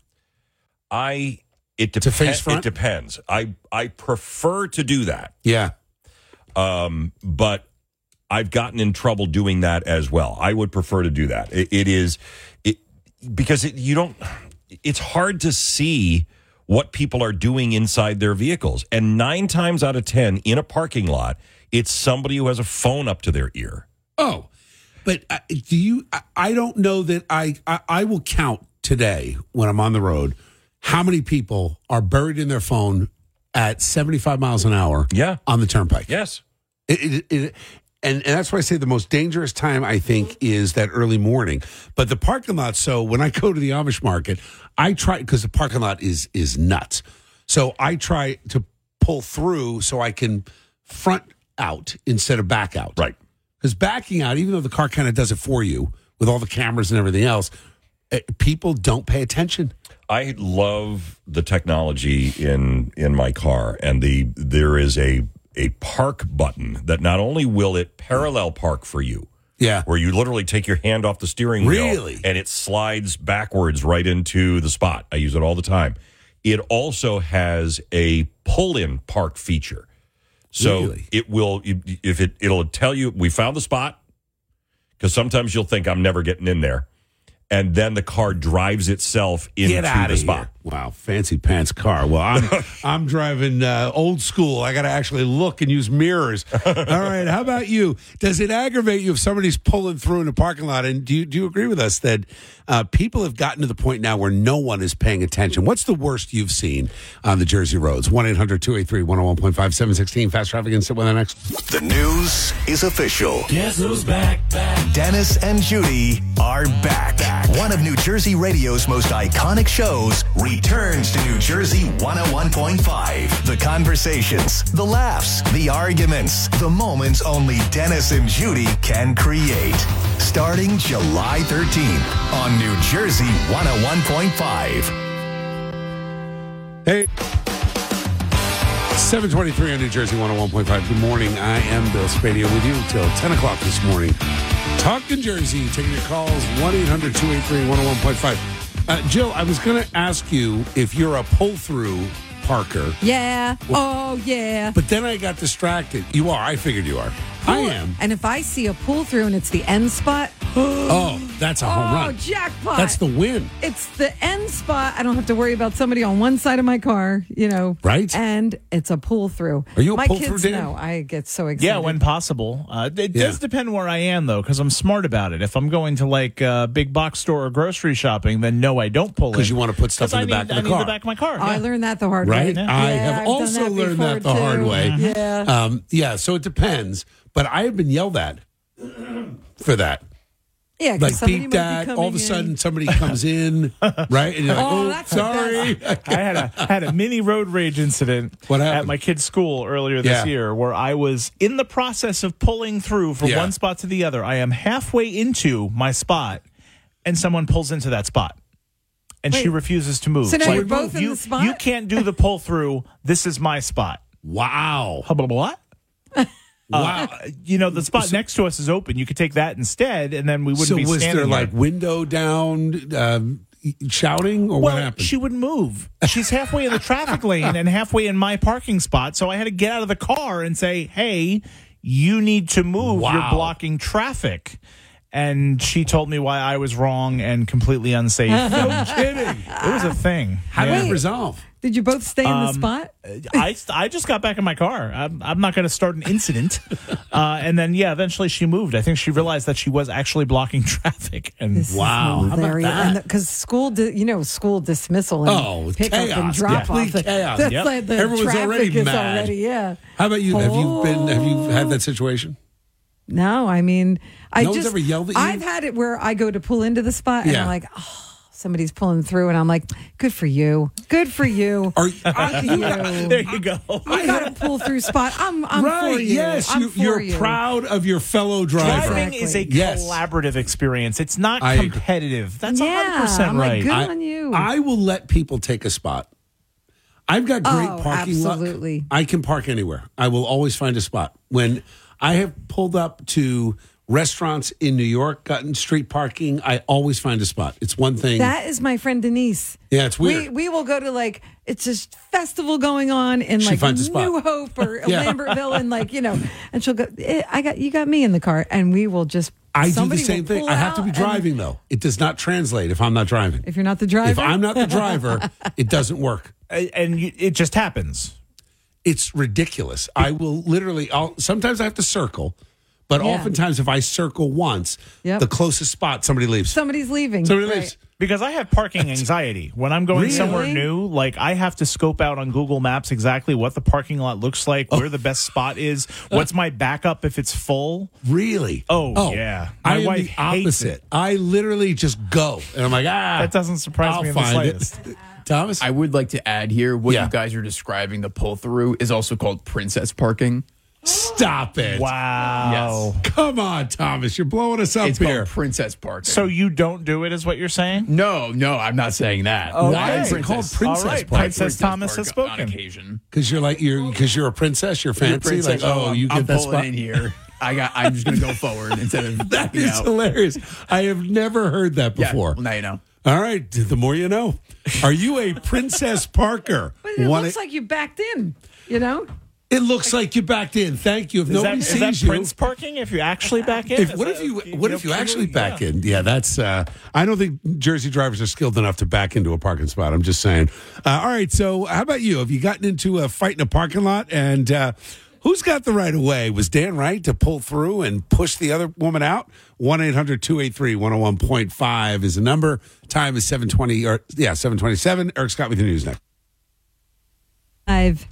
I it to face depe- front? It depends. I I prefer to do that. Yeah. Um, but I've gotten in trouble doing that as well. I would prefer to do that. It, it is it because it, you don't. It's hard to see what people are doing inside their vehicles. And nine times out of ten in a parking lot, it's somebody who has a phone up to their ear. Oh, but uh, do you, I, I don't know that I, I, I will count today when I'm on the road how many people are buried in their phone at seventy-five miles an hour yeah. on the turnpike. Yes. It, it, it, and, and that's why I say the most dangerous time, I think, is that early morning. But the parking lot, so when I go to the Amish market, I try, because the parking lot is is nuts. So I try to pull through so I can front out instead of back out. Right. Because backing out, even though the car kind of does it for you with all the cameras and everything else, people don't pay attention. I love the technology in in my car, and the there is a a park button that not only will it parallel park for you, yeah, where you literally take your hand off the steering wheel, really, and it slides backwards right into the spot. I use it all the time. It also has a pull-in park feature, so really? it will if it it'll tell you we found the spot, because sometimes you'll think I'm never getting in there. And then the car drives itself into Get out the of spot. Here. Wow, fancy pants car. Well, I'm I'm driving uh, old school. I got to actually look and use mirrors. All right, how about you? Does it aggravate you if somebody's pulling through in the parking lot? And do you do you agree with us that uh, people have gotten to the point now where no one is paying attention? What's the worst you've seen on the Jersey roads? one eight hundred two eight three one oh one point five, seven sixteen. Fast Traffic and sit with the next. The news is official. Guess who's back? Back. Dennis and Judy are back. back. One of New Jersey radio's most iconic shows returns to New Jersey one oh one point five. The conversations, the laughs, the arguments, the moments only Dennis and Judy can create. Starting July thirteenth on New Jersey one oh one point five. Hey. seven twenty-three on New Jersey one oh one point five. Good morning. I am Bill Spadio with you till ten o'clock this morning. Talking Jersey, taking your calls, one eight hundred two eight three one oh one point five. Uh, Jill, I was going to ask you if you're a pull-through parker. Yeah. Oh, yeah. But then I got distracted. You are. I figured you are. I am. And if I see a pull through and it's the end spot, oh, that's a home oh, run. jackpot. That's the win. It's the end spot. I don't have to worry about somebody on one side of my car, you know. Right. And it's a pull through. Are you a my pull through, kids Dan? know. I get so excited. Yeah, when possible. Uh, it Yeah. does depend where I am, though, because I'm smart about it. If I'm going to, like, a uh, big box store or grocery shopping, then no, I don't pull in. Because you want to put stuff in I the need, back of the I need car. the back of my car. Oh, yeah. I learned that the hard Right? way. I Yeah, have I've done also that learned that the before, hard too. way. Yeah. Um, yeah, so it depends. but I have been yelled at for that. Yeah, 'cause Like somebody beeped might be at. All of coming a in. sudden, somebody comes in, right? And you're like, Oh, oh, that's- sorry. I had a had a mini road rage incident What happened? at my kid's school earlier this Yeah. year where I was in the process of pulling through from Yeah. one spot to the other. I am halfway into my spot and someone pulls into that spot. And she Wait. refuses to move. So now Like, you're both in you, the spot? You can't do the pull through. This is my spot. Wow. Blah, blah, blah. Wow. Uh, you know, the spot next to us is open. You could take that instead, and then we wouldn't So be was standing there here. like window down um, shouting or Well, what happened? she wouldn't move. She's halfway in the traffic lane and halfway in my parking spot. So I had to get out of the car and say, hey, you need to move. Wow. You're blocking traffic. And she told me why I was wrong and completely unsafe. No kidding. It was a thing. How Yeah. did it resolve? Did you both stay in the Um, spot? I, I just got back in my car. I'm, I'm not going to start an incident. Uh, and then, yeah, eventually she moved. I think she realized that she was actually blocking traffic. And This is Wow, how about hilarious. that? Because school, di- you know, school dismissal and Oh, pick up and chaos. drop Complete off. chaos. That's Yep. like the Everyone's traffic already is mad. already, yeah. How about you? Have you been? Have you had that situation? No, I mean, I No one's just ever yelled at you? I've had it where I go to pull into the spot and Yeah. I'm like, oh, somebody's pulling through, and I'm like, good for you, good for you. Are, Good for you. there you go. You got a pull through spot. I'm, I'm right? for you. Yes, I'm you, for you're you. proud of your fellow driver. Driving is a Yes. collaborative experience. It's not I agree. competitive. That's Yeah, one hundred percent I'm like, right. good I, on you. I will let people take a spot. I've got great Oh, parking luck. absolutely. I can park anywhere. I will always find a spot. When I have pulled up to restaurants in New York, gotten street parking, I always find a spot. It's one thing. That is my friend Denise. Yeah, it's weird. We we will go to like it's just festival going on in She like finds a spot. New Hope or Yeah. Lambertville, and like you know, and she'll go. "Eh, I got you got me in the car, and we will just. I do the somebody same will thing. pull I have to out be and- driving though. It does not translate if I'm not driving. If you're not the driver, If I'm not the driver, it doesn't work. A- and you, it just happens. It's ridiculous. I will literally. I'll sometimes I have to circle, but Yeah. oftentimes if I circle once, Yep. the closest spot somebody leaves. somebody's leaving. Somebody Right. leaves. Because I have parking anxiety. When I'm going Really? somewhere new, like I have to scope out on Google Maps exactly what the parking lot looks like, where the best spot is, what's my backup if it's full. Really? Oh, yeah. My I am wife the hates opposite. it. I literally just go, and I'm like, ah. That doesn't surprise I'll me in the find slightest. it. Thomas, I would like to add here what Yeah. you guys are describing, the pull through, is also called princess parking. stop it. Wow. Come on, Thomas. You're blowing us up It's here. called princess parking. So you don't do it, is what you're saying? no, no, I'm not saying that. Oh, Why okay. is it called princess All right, park? Princess Thomas has park On spoken. occasion. Because you're like you're because you're a princess. You're You're a fancy. princess, like oh, I'm- you I'm get that pulling spot. in here. I got. I'm just going to go forward instead of That backing is out. hilarious. I have never heard that Yeah, before. well, now you know. All right, the more you know. Are you a Princess Parker? But it One- looks like you backed in. You know, it looks like you backed in. Thank you. If Is nobody that, sees is that you, Prince parking if you actually back in? if, Is what that- if you do what if you have actually to- back yeah. in? Yeah, that's. Uh, I don't think Jersey drivers are skilled enough to back into a parking spot. I'm just saying. Uh, all right, so how about you? Have you gotten into a fight in a parking lot? And uh, who's got the right of way? Was Dan right to pull through and push the other woman out? one eight hundred two eight three one oh one point five is the number. Time is seven twenty. Or yeah, seven twenty-seven. Eric Scott with the news next. I've.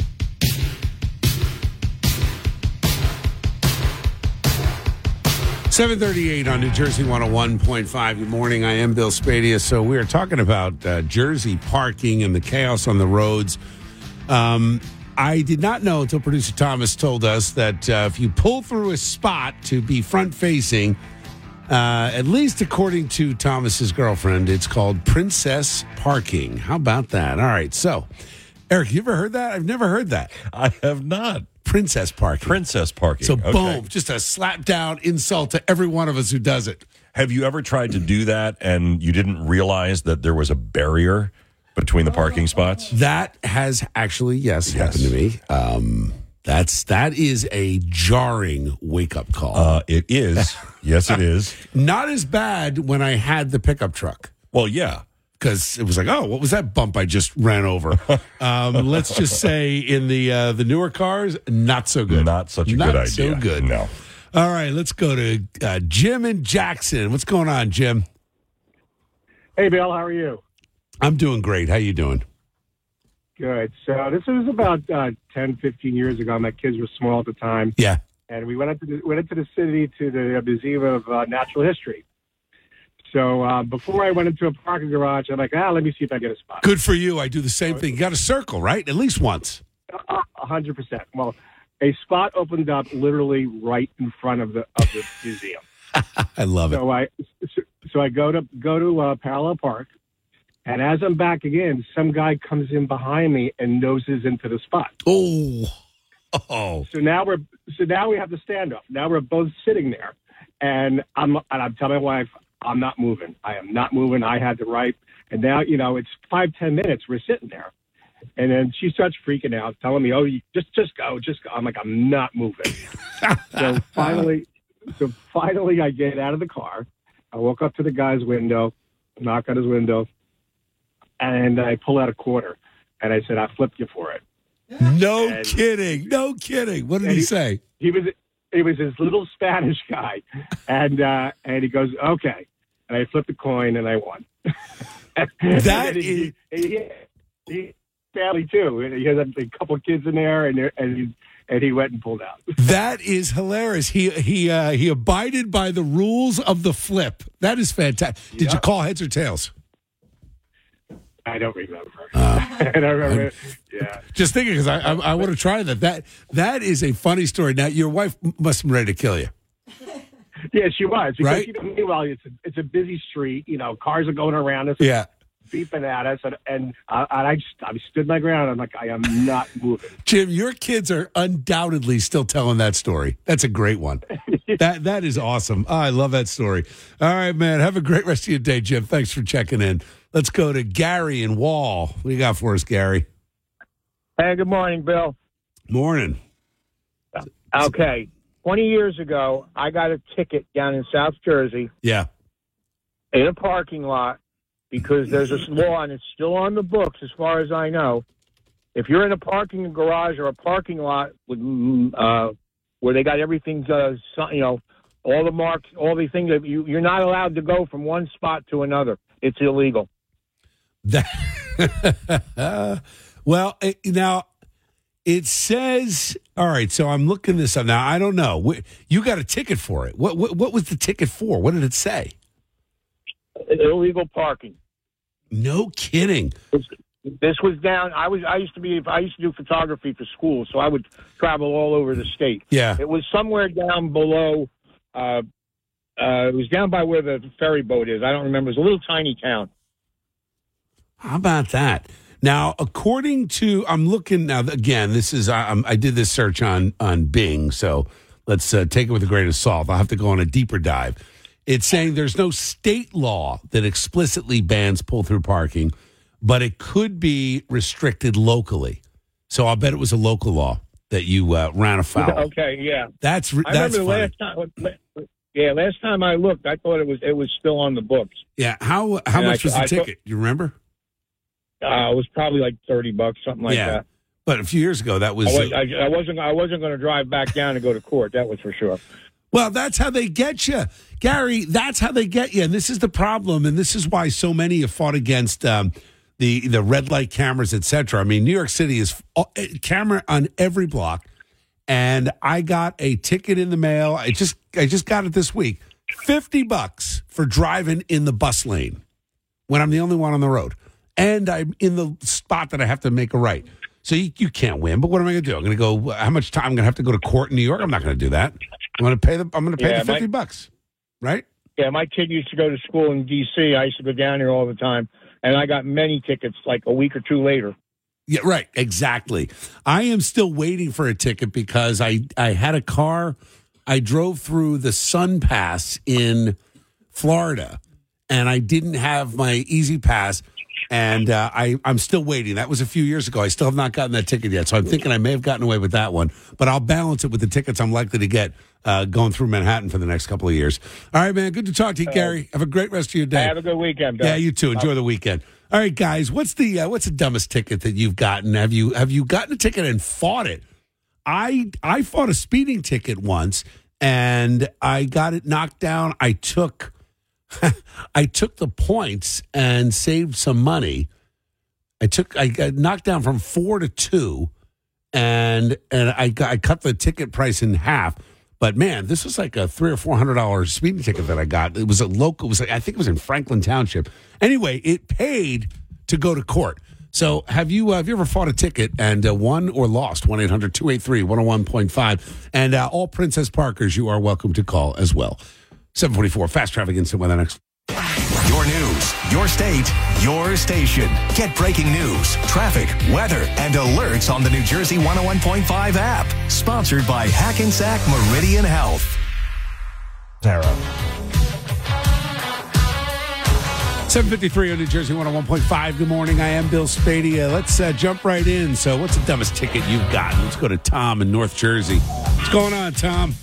seven thirty-eight on New Jersey one oh one point five. Good morning. I am Bill Spadia. So we are talking about uh, Jersey parking and the chaos on the roads. Um, I did not know until producer Thomas told us that uh, if you pull through a spot to be front facing, uh, at least according to Thomas's girlfriend, it's called princess parking. How about that? All right. So, Eric, you ever heard that? I've never heard that. I have not. Princess parking. Princess parking. So, Okay. boom, just a slap down insult to every one of us who does it. Have you ever tried to do that and you didn't realize that there was a barrier between the parking spots? That has actually, yes, Yes. happened to me. Um, that's that is a jarring wake up call. Uh, it is. Yes, it is. Not as bad when I had the pickup truck Well, yeah. because it was like, oh, what was that bump I just ran over? um, let's just say in the uh, the newer cars, not so good. Not such a Not good idea. so good. No. All right, let's go to uh, Jim and Jackson. What's going on, Jim? Hey, Bill, how are you? I'm doing great. How you doing? Good. So this was about uh, ten, fifteen years ago. My kids were small at the time. Yeah. and we went into the, went into the city to the Museum of uh, Natural History. So uh, before I went into a parking garage, I'm like, ah, let me see if I get a spot. Good for you. I do the same thing. You got to circle, right? At least once. A hundred percent. Well, a spot opened up literally right in front of the of the museum. I love it. So I so, so I go to go to uh, Parallel Park, and as I'm backing in, some guy comes in behind me and noses into the spot. Oh, oh. So now we're so now we have the standoff. Now we're both sitting there, and I'm and I'm telling my wife, I'm not moving. I am not moving. I had the right, and now you know it's five ten minutes. We're sitting there. And then she starts freaking out, telling me, "Oh, you just just go, just go." I'm like, "I'm not moving." so finally, so finally, I get out of the car. I walk up to the guy's window, knock on his window, and I pull out a quarter. And I said, "I flipped you for it." No and, kidding, no kidding. What did he, he say? He was he was this little Spanish guy, and uh, and he goes, "Okay," and I flipped the coin and I won. That he, is. He, he, he, family too. He has a, a couple of kids in there, and and he, and he went and pulled out. That is hilarious. He he uh, he abided by the rules of the flip. That is fantastic. Did Yeah. you call heads or tails? I don't remember. Uh, I don't remember. Yeah. Just thinking because I I, I want to try that. That that is a funny story. Now your wife must have been ready to kill you. Yeah, she was. Because, Right? you know, meanwhile, it's a, it's a busy street. You know, cars are going around us. Yeah. Beeping at us, and, and I, I just I stood my ground. I'm like, I am not moving. Jim, your kids are undoubtedly still telling that story. That's a great one. that that is awesome. Oh, I love that story. All right, man. Have a great rest of your day, Jim. Thanks for checking in. Let's go to Gary in Wall. What do you got for us, Gary? Hey, good morning, Bill. Morning. Okay. twenty years ago, I got a ticket down in South Jersey Yeah. in a parking lot because there's a law, and it's still on the books as far as I know. If you're in a parking garage or a parking lot with, uh, where they got everything, uh, you know, all the marks, all the things, that you, you're not allowed to go from one spot to another. It's illegal. That, well, it, now it says, all right, so I'm looking this up. Now, I don't know. You got a ticket for it. What, what, what was the ticket for? What did it say? Illegal parking. No kidding. This was down. I was. I used to be. I used to do photography for school, so I would travel all over the state. Yeah. It was somewhere down below. Uh, uh, it was down by where the ferry boat is. I don't remember. It was a little tiny town. How about that? Now, according to, I'm looking now. Again, this is I, I'm, I did this search on on Bing, so let's uh, take it with a grain of salt. I'll have to go on a deeper dive. It's saying there's no state law that explicitly bans pull-through parking, but it could be restricted locally. So I'll bet it was a local law that you uh, ran afoul. Okay, yeah. That's I that's remember funny. last time. Yeah, last time I looked, I thought it was it was still on the books. Yeah. How how And much I- was the I ticket? thought- Do you remember? Uh, it was probably like thirty bucks, something like yeah. that. But a few years ago, that was. I, was, uh, I, I wasn't. I wasn't going to drive back down and go to court. That was for sure. Well, that's how they get you, Gary. That's how they get you, and this is the problem, and this is why so many have fought against um, the the red light cameras, et cetera. I mean, New York City is uh, camera on every block, and I got a ticket in the mail. I just I just got it this week, fifty bucks for driving in the bus lane when I'm the only one on the road, and I'm in the spot that I have to make a right. So you, you can't win, but what am I going to do? I'm going to go. How much time? I'm going to have to go to court in New York. I'm not going to do that. I'm going to pay the. I'm going to pay Yeah, the fifty my- bucks, right? Yeah, my kid used to go to school in D C. I used to go down here all the time, and I got many tickets like a week or two later. Yeah, right. Exactly. I am still waiting for a ticket because I I had a car. I drove through the Sun Pass in Florida, and I didn't have my Easy Pass. And uh, I, I'm still waiting. That was a few years ago. I still have not gotten that ticket yet. So I'm thinking I may have gotten away with that one. But I'll balance it with the tickets I'm likely to get uh, going through Manhattan for the next couple of years. All right, man. Good to talk to you, Gary. Have a great rest of your day. Have a good weekend, Bill. Yeah, you too. Enjoy the weekend. All right, guys. What's the uh, what's the dumbest ticket that you've gotten? Have you have you gotten a ticket and fought it? I I fought a speeding ticket once, and I got it knocked down. I took I took the points and saved some money. I took I got knocked down from four to two, and and I got, I cut the ticket price in half. But man, this was like a three or four hundred dollar speeding ticket that I got. It was a local. It was, I think it was in Franklin Township. Anyway, it paid to go to court. So have you uh, have you ever fought a ticket and uh, won or lost? one eight hundred two eight three one oh one point five. And uh, all Princess Parkers, you are welcome to call as well. seven forty-four, fast traffic instant weather next. Your news, your state, your station. Get breaking news, traffic, weather, and alerts on the New Jersey one oh one point five app. Sponsored by Hackensack Meridian Health. Sarah. seven fifty-three on New Jersey one oh one point five. Good morning. I am Bill Spadia. Let's uh, jump right in. So what's the dumbest ticket you've gotten? Let's go to Tom in North Jersey. What's going on, Tom?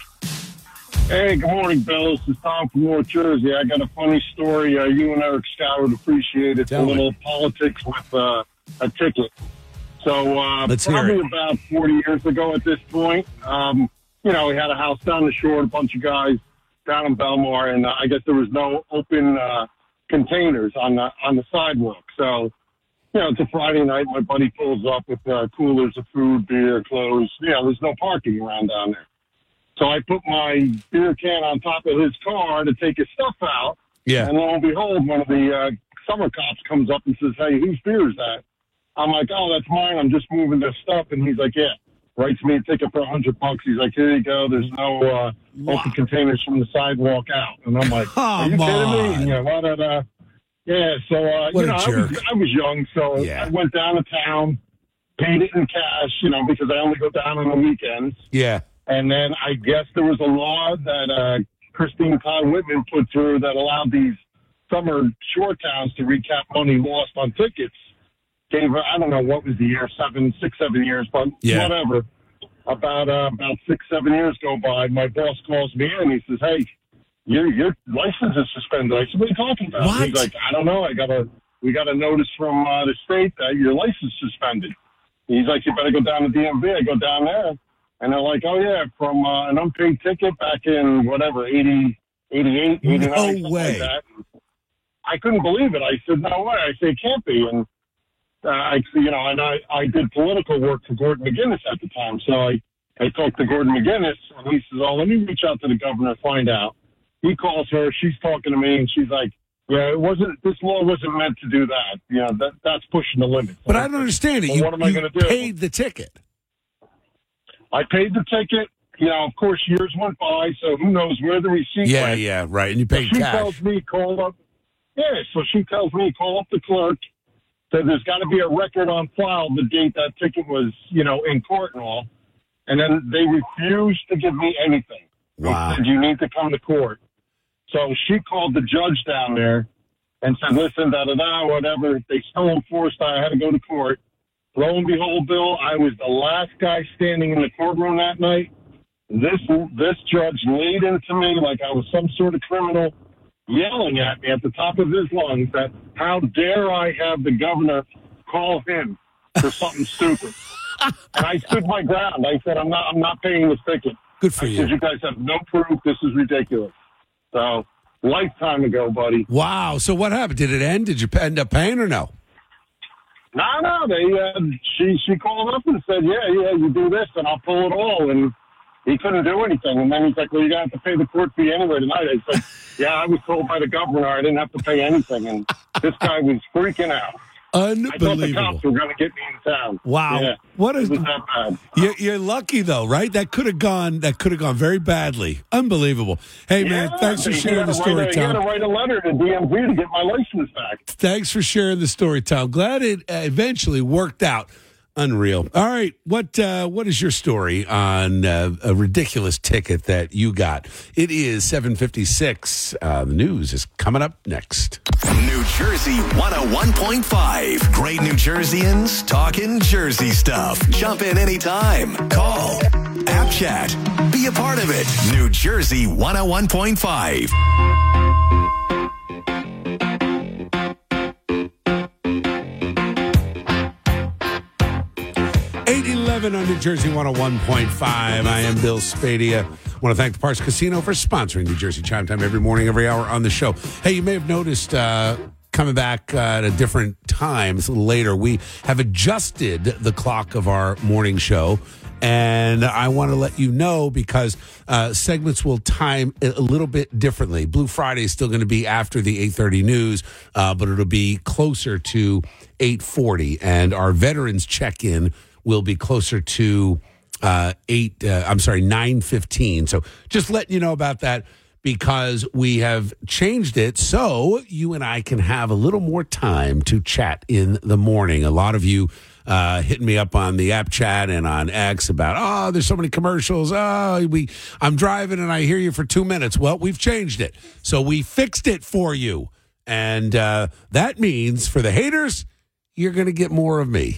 Hey, good morning, Bill. This is Tom from North Jersey. I got a funny story. Uh, you and Eric Scott would appreciate it. Tell a little me. politics with uh, a ticket. So uh, Let's hear probably it. about forty years ago at this point, um, you know, we had a house down the shore, a bunch of guys down in Belmar, and uh, I guess there was no open uh, containers on the on the sidewalk. So, you know, it's a Friday night. My buddy pulls up with uh, coolers of food, beer, clothes. You know, there's no parking around down there. So I put my beer can on top of his car to take his stuff out. Yeah. And lo and behold, one of the uh, summer cops comes up and says, "Hey, whose beer is that?" I'm like, "Oh, that's mine. I'm just moving this stuff." And he's like, "Yeah." Writes me a ticket for a hundred bucks. He's like, "Here you go. There's no uh, Wow. open containers from the sidewalk out." And I'm like, "Are you Come kidding me?" on. You know, blah, blah, blah. Yeah. So uh, What you a know, I jerk. was, I was young, so Yeah. I went down to town, paid it in cash, you know, because I only go down on the weekends. Yeah. And then I guess there was a law that uh, Christine Todd Whitman put through that allowed these summer shore towns to recap money lost on tickets. Gave her, I don't know what was the year, seven, six, seven years, but Yeah. whatever. About uh, about six, seven years go by, my boss calls me in. He says, "Hey, your your license is suspended." I said, "What are you talking about?" What? He's like, "I don't know. I got a we got a notice from uh, the state that your license is suspended." He's like, "You better go down to D M V." I go down there. And they're like, "Oh, yeah, from uh, an unpaid ticket back in, whatever, eighty, eighty-eight, eighty-nine, No something way. like that." I couldn't believe it. I said, "No way." I said, "It can't be." And, uh, I, you know, and I, I did political work for Gordon McGuinness at the time. So I, I talked to Gordon McGuinness, and he says, "Oh, let me reach out to the governor and find out." He calls her. She's talking to me, and she's like, "Yeah, it wasn't. This law wasn't meant to do that. You know, that that's pushing the limit." But I don't understand it. Well, You, what am I you gonna do? paid the ticket. I paid the ticket. You know, of course, years went by, so who knows where the receipt Yeah, went. yeah, right. And you So paid she cash. tells me, call up. Yeah, so she tells me, call up the clerk. Said there's got to be a record on file the date that ticket was, you know, in court and all. And then they refused to give me anything. Wow. They said, "You need to come to court." So she called the judge down there and said, "Listen, da da da, whatever." They still enforced I had to go to court. Lo and behold, Bill, I was the last guy standing in the courtroom that night. This this judge laid into me like I was some sort of criminal, yelling at me at the top of his lungs that how dare I have the governor call him for something stupid. And I stood my ground. I said, I'm not I'm not paying this ticket. Good for I you. said, "You guys have no proof. This is ridiculous." So, lifetime ago, buddy. Wow. So what happened? Did it end? Did you end up paying or no? No, no, they uh, she she called up and said, "Yeah, yeah, you do this, and I'll pull it all." And he couldn't do anything. And then he's like, "Well, you're gonna have to pay the court fee anyway tonight." I said, "Yeah, I was told by the governor I didn't have to pay anything." And this guy was freaking out. I thought the Unbelievable. cops were gonna get me in town. Wow. Yeah, What it is was that bad. You're, you're lucky though, right? That could have gone. That could have gone very badly. Unbelievable. Hey, man, Yeah, thanks for he sharing had the to story, write a, He had to Tom. write a letter to D M V to get my license back. Thanks for sharing the story, Tom. Glad it uh, eventually worked out. Unreal. All right, what uh, what is your story on uh, a ridiculous ticket that you got? It is seven fifty six. Uh, the news is coming up next. New Jersey one oh one point five. Great New Jerseyans talking Jersey stuff. Jump in anytime. Call. App chat. Be a part of it. New Jersey one oh one point five. eight eleven on New Jersey one oh one point five. I am Bill Spadia. I want to thank the Parks Casino for sponsoring New Jersey Chime Time every morning, every hour on the show. Hey, you may have noticed uh, coming back uh, at a different time, it's a little later, we have adjusted the clock of our morning show. And I want to let you know because uh, segments will time a little bit differently. Blue Friday is still going to be after the eight thirty news, uh, but it'll be closer to eight forty. And our veterans check-in will be closer to uh, eight. Uh, I'm sorry, nine fifteen. So just letting you know about that, because we have changed it so you and I can have a little more time to chat in the morning. A lot of you uh, hitting me up on the app chat and on X about, oh, there's so many commercials. Oh, we, I'm driving and I hear you for two minutes. Well, we've changed it. So we fixed it for you. And uh, that means for the haters, you're going to get more of me.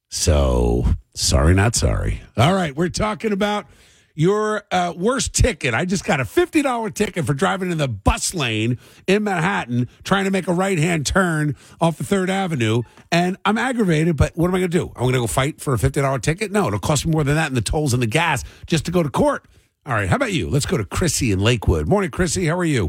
So sorry, not sorry. All right, we're talking about your uh, worst ticket. I just got a fifty dollars ticket for driving in the bus lane in Manhattan, trying to make a right-hand turn off the third Avenue, and I'm aggravated, but what am I going to do? I'm going to go fight for a fifty dollars ticket? No, it'll cost me more than that in the tolls and the gas just to go to court. All right, how about you? Let's go to Chrissy in Lakewood. Morning, Chrissy. How are you?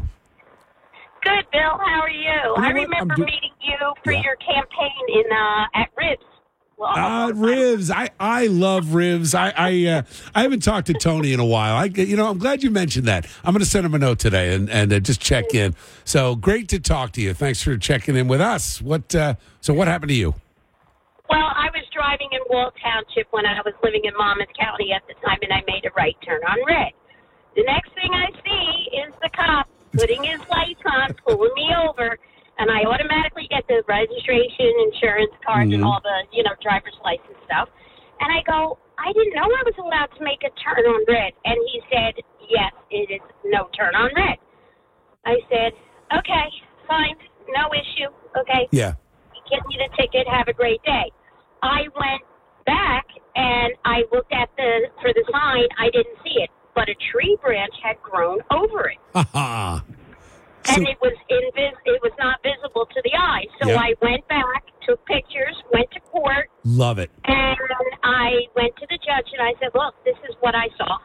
Good, Bill. How are you? You know I what? remember do- meeting you for Yeah. your campaign in uh, at Ribs. Well, Uh, Rivs. I, I love Rivs. I I, uh, I haven't talked to Tony in a while. I you know I'm glad you mentioned that. I'm going to send him a note today and and uh, just check in. So great to talk to you. Thanks for checking in with us. What uh, so what happened to you? Well, I was driving in Wall Township when I was living in Monmouth County at the time, and I made a right turn on red. The next thing I see is the cop putting his lights on, pulling me over. And I automatically get the registration, insurance card, Mm-hmm. and all the, you know, driver's license stuff. And I go, I didn't know I was allowed to make a turn on red. And he said, yes, it is no turn on red. I said, okay, fine, no issue. Okay. Yeah. Get me the ticket. Have a great day. I went back and I looked at the, for the sign. I didn't see it, but a tree branch had grown over it. Ha And it was invis- it was not visible to the eye. So Yep. I went back, took pictures, went to court, Love it. and I went to the judge and I said, look, this is what I saw.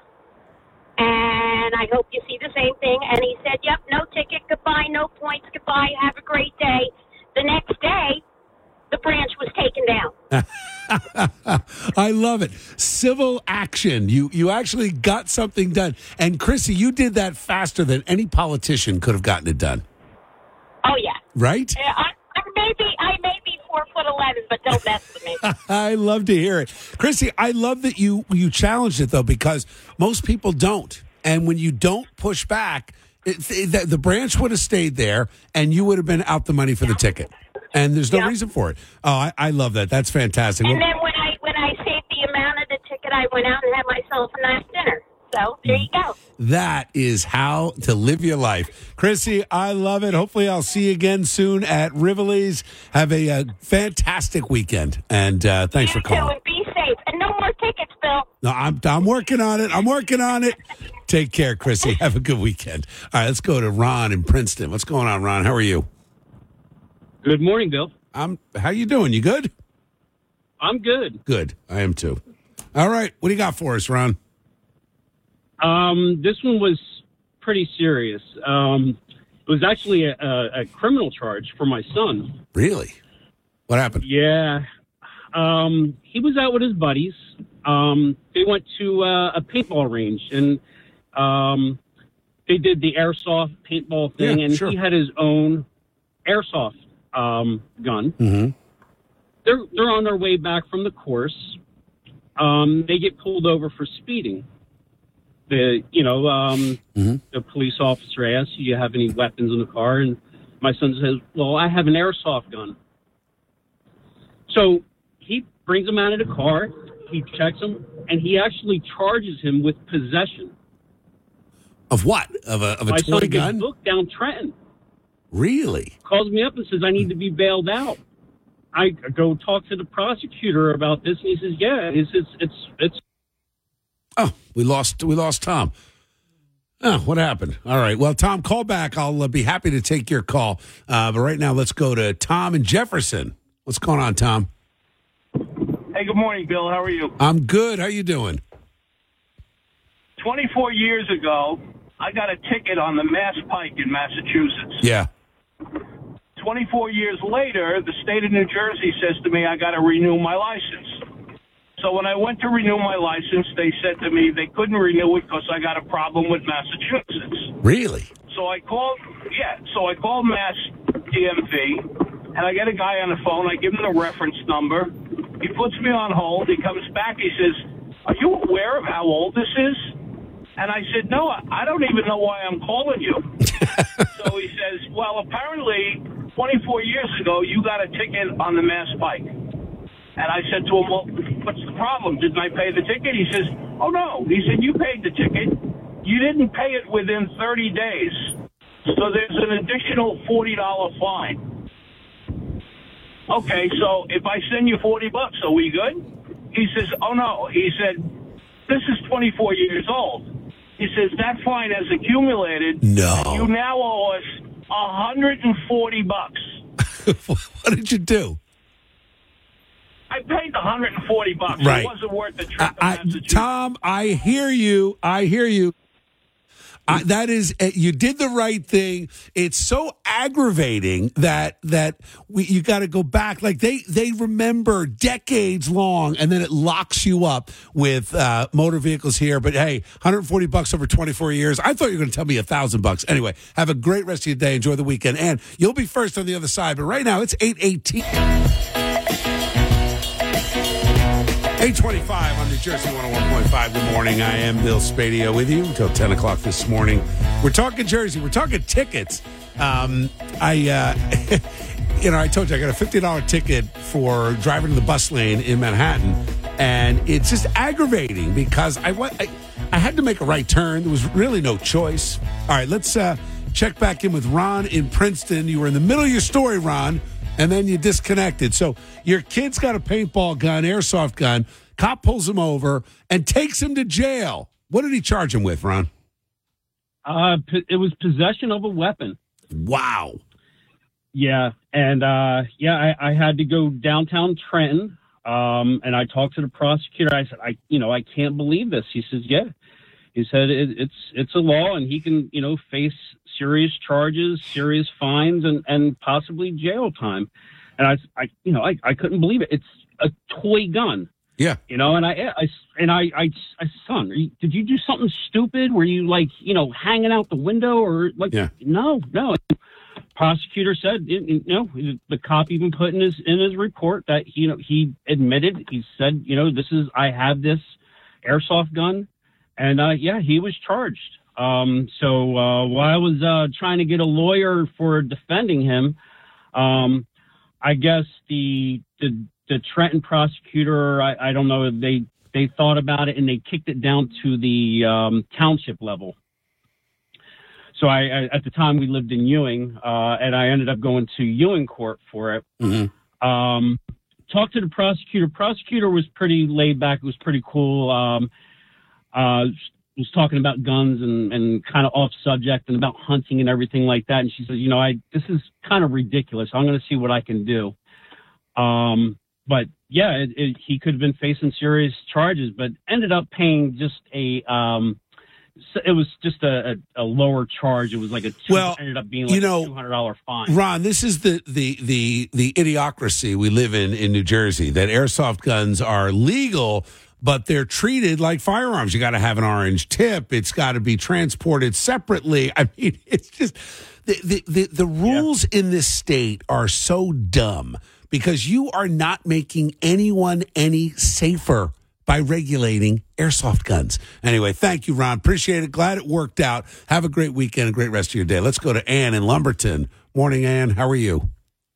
And I hope you see the same thing. And he said, yep, no ticket, goodbye, no points, goodbye, have a great day. The next day, the branch was taken down. I love it. Civil action. You you actually got something done. And Chrissy, you did that faster than any politician could have gotten it done. Oh, yeah. Right? Uh, I, I may be, I may be four foot eleven, but don't mess with me. I love to hear it. Chrissy, I love that you you challenged it, though, because most people don't. And when you don't push back, it, the, the branch would have stayed there, and you would have been out the money for the ticket. And there's no Yeah. reason for it. Oh, I, I love that. That's fantastic. And Well, then when I when I saved the amount of the ticket, I went out and had myself a nice dinner. So there you go. that is how to live your life. Chrissy, I love it. Hopefully I'll see you again soon at Rivoli's. Have a, uh fantastic weekend. And uh, thanks You for too, calling. and be safe. And no more tickets, Bill. No, I'm, I'm working on it. I'm working on it. Take care, Chrissy. Have a good weekend. All right, let's go to Ron in Princeton. What's going on, Ron? How are you? Good morning, Bill. I'm. How you doing? You good? I'm good. Good. I am too. All right. What do you got for us, Ron? Um, this one was pretty serious. Um, it was actually a, a, a criminal charge for my son. Really? What happened? Yeah. Um, he was out with his buddies. Um, they went to uh, a paintball range, and um, they did the airsoft paintball thing, Yeah, and sure. he had his own airsoft um, gun. Mm-hmm. They're they're on their way back from the course. Um, they get pulled over for speeding. The you know um, Mm-hmm. the police officer asks, "Do you have any weapons in the car?" And my son says, "Well, I have an airsoft gun." So he brings him out of the car. He checks him, and he actually charges him with possession. Of what? Of a of a my toy son gun? gets booked down Trenton. Really? Calls me up and says, I need to be bailed out. I go talk to the prosecutor about this, and he says, yeah, it's it's it's, it's Oh, we lost. We lost Tom. Oh, what happened? All right. Well, Tom, call back. I'll uh, be happy to take your call. Uh, but right now, let's go to Tom in Jefferson. What's going on, Tom? Hey, good morning, Bill. How are you? I'm good. How you doing? twenty-four years ago, I got a ticket on the Mass Pike in Massachusetts. Yeah. twenty-four years later, the state of New Jersey says to me I got to renew my license. So when I went to renew my license, they said to me they couldn't renew it because I got a problem with Massachusetts. Really? So I called, yeah, so I called Mass D M V, and I get a guy on the phone. I give him the reference number. He puts me on hold. He comes back. He says, are you aware of how old this is? And I said, no, I don't even know why I'm calling you. So he says, well, apparently twenty-four years ago, you got a ticket on the Mass Pike. And I said to him, well, what's the problem? Didn't I pay the ticket? He says, oh, no. He said, you paid the ticket. You didn't pay it within thirty days. So there's an additional forty dollars fine. Okay, so if I send you forty bucks, are we good? He says, oh, no. He said, this is twenty-four years old. He says, that fine has accumulated. No. And you now owe us one hundred forty bucks. What did you do? I paid the one hundred forty bucks. Right. It wasn't worth the trip I, to I, Massachusetts. Tom, I hear you. I hear you. I, that is, uh, you did the right thing. It's so aggravating that that we, you got to go back. Like they they remember decades long, and then it locks you up with uh, motor vehicles here. But hey, one hundred forty bucks over twenty-four years. I thought you were going to tell me a thousand bucks. Anyway, have a great rest of your day. Enjoy the weekend, and you'll be first on the other side. But right now, it's eight eighteen. eight twenty-five on New Jersey one oh one point five. Good morning. I am Bill Spadio with you until ten o'clock this morning. We're talking Jersey. We're talking tickets. Um, I, uh, you know, I told you I got a fifty dollars ticket for driving to the bus lane in Manhattan, and it's just aggravating because I, I, I had to make a right turn. There was really no choice. All right, let's uh, check back in with Ron in Princeton. You were in the middle of your story, Ron. And then you disconnected. So your kid's got a paintball gun, airsoft gun. Cop pulls him over and takes him to jail. What did he charge him with, Ron? Uh, p- it was possession of a weapon. Wow. Yeah, and uh, yeah, I, I had to go downtown Trenton, um, and I talked to the prosecutor. I said, I, you know, I can't believe this. He says, yeah. He said it, it's it's a law, and he can, you know, face serious charges, serious fines, and, and possibly jail time. And I, I you know, I, I couldn't believe it. It's a toy gun. Yeah. You know, and I, I and I, I, I son, you, did you do something stupid? Were you like, you know, hanging out the window or like? Yeah. No, no. Prosecutor said, you know, the cop even put in his in his report that you know he admitted. He said, you know, this is I have this airsoft gun. And, uh, yeah, he was charged. Um, so uh, while I was uh, trying to get a lawyer for defending him, um, I guess the the, the Trenton prosecutor, I, I don't know, they, they thought about it and they kicked it down to the um, township level. So I, I at the time we lived in Ewing, uh, and I ended up going to Ewing court for it. Mm-hmm. Um, talked to the prosecutor. Prosecutor was pretty laid back. It was pretty cool. Um Uh, was talking about guns and, and kind of off subject and about hunting and everything like that. And she said, you know, I, this is kind of ridiculous. I'm going to see what I can do. Um, but yeah, it, it, he could have been facing serious charges, but ended up paying just a, um, it was just a, a, a lower charge. It was like a, two, well, ended up being like you know, a two hundred dollars fine. Ron, this is the, the, the, the idiocracy we live in in New Jersey, that airsoft guns are legal, but they're treated like firearms. You got to have an orange tip. It's got to be transported separately. I mean, it's just the the the, the rules yeah. in this state are so dumb because you are not making anyone any safer by regulating airsoft guns. Anyway, thank you, Ron. Appreciate it. Glad it worked out. Have a great weekend, a great rest of your day. Let's go to Ann in Lumberton. Morning, Ann. How are you?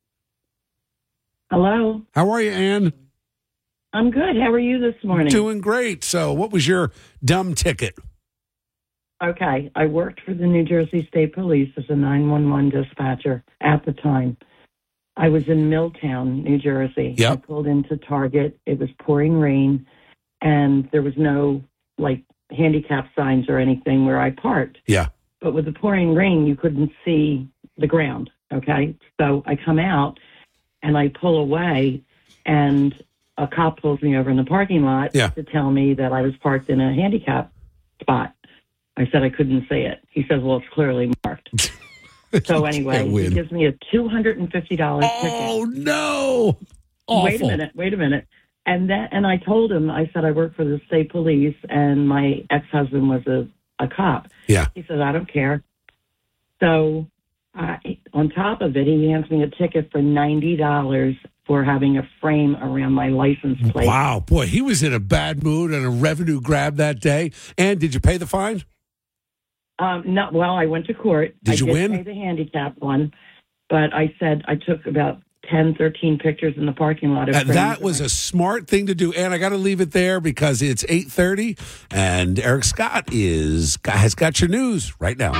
Hello. How are you, Ann? I'm good. How are you this morning? Doing great. So what was your dumb ticket? Okay. I worked for the New Jersey State Police as a nine one one dispatcher at the time. I was in Milltown, New Jersey. Yep. I pulled into Target. It was pouring rain, and there was no, like, handicap signs or anything where I parked. Yeah. But with the pouring rain, you couldn't see the ground, okay? So I come out, and I pull away, and a cop pulls me over in the parking lot yeah. to tell me that I was parked in a handicap spot. I said I couldn't see it. He says, well, it's clearly marked. So anyway, he gives me a two hundred fifty dollars ticket. Oh, no. Awful. Wait a minute. Wait a minute. And then, and I told him, I said, I work for the state police, and my ex-husband was a, a cop. Yeah. He said, I don't care. So uh, on top of it, he hands me a ticket for ninety dollars for having a frame around my license plate. Wow, boy, he was in a bad mood and a revenue grab that day. And did you pay the fine? Um, no, well, I went to court. Did I you did win? pay the handicap one, but I said I took about ten, thirteen pictures in the parking lot. Of Uh, that frames. was a smart thing to do, and I got to leave it there because it's eight thirty, and Eric Scott is has got your news right now.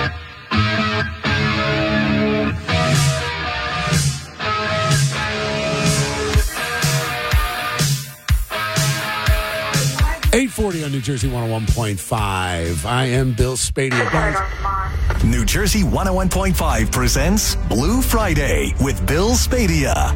eight forty on New Jersey one oh one point five. I am Bill Spadia. Guys, New Jersey one oh one point five presents Blue Friday with Bill Spadia.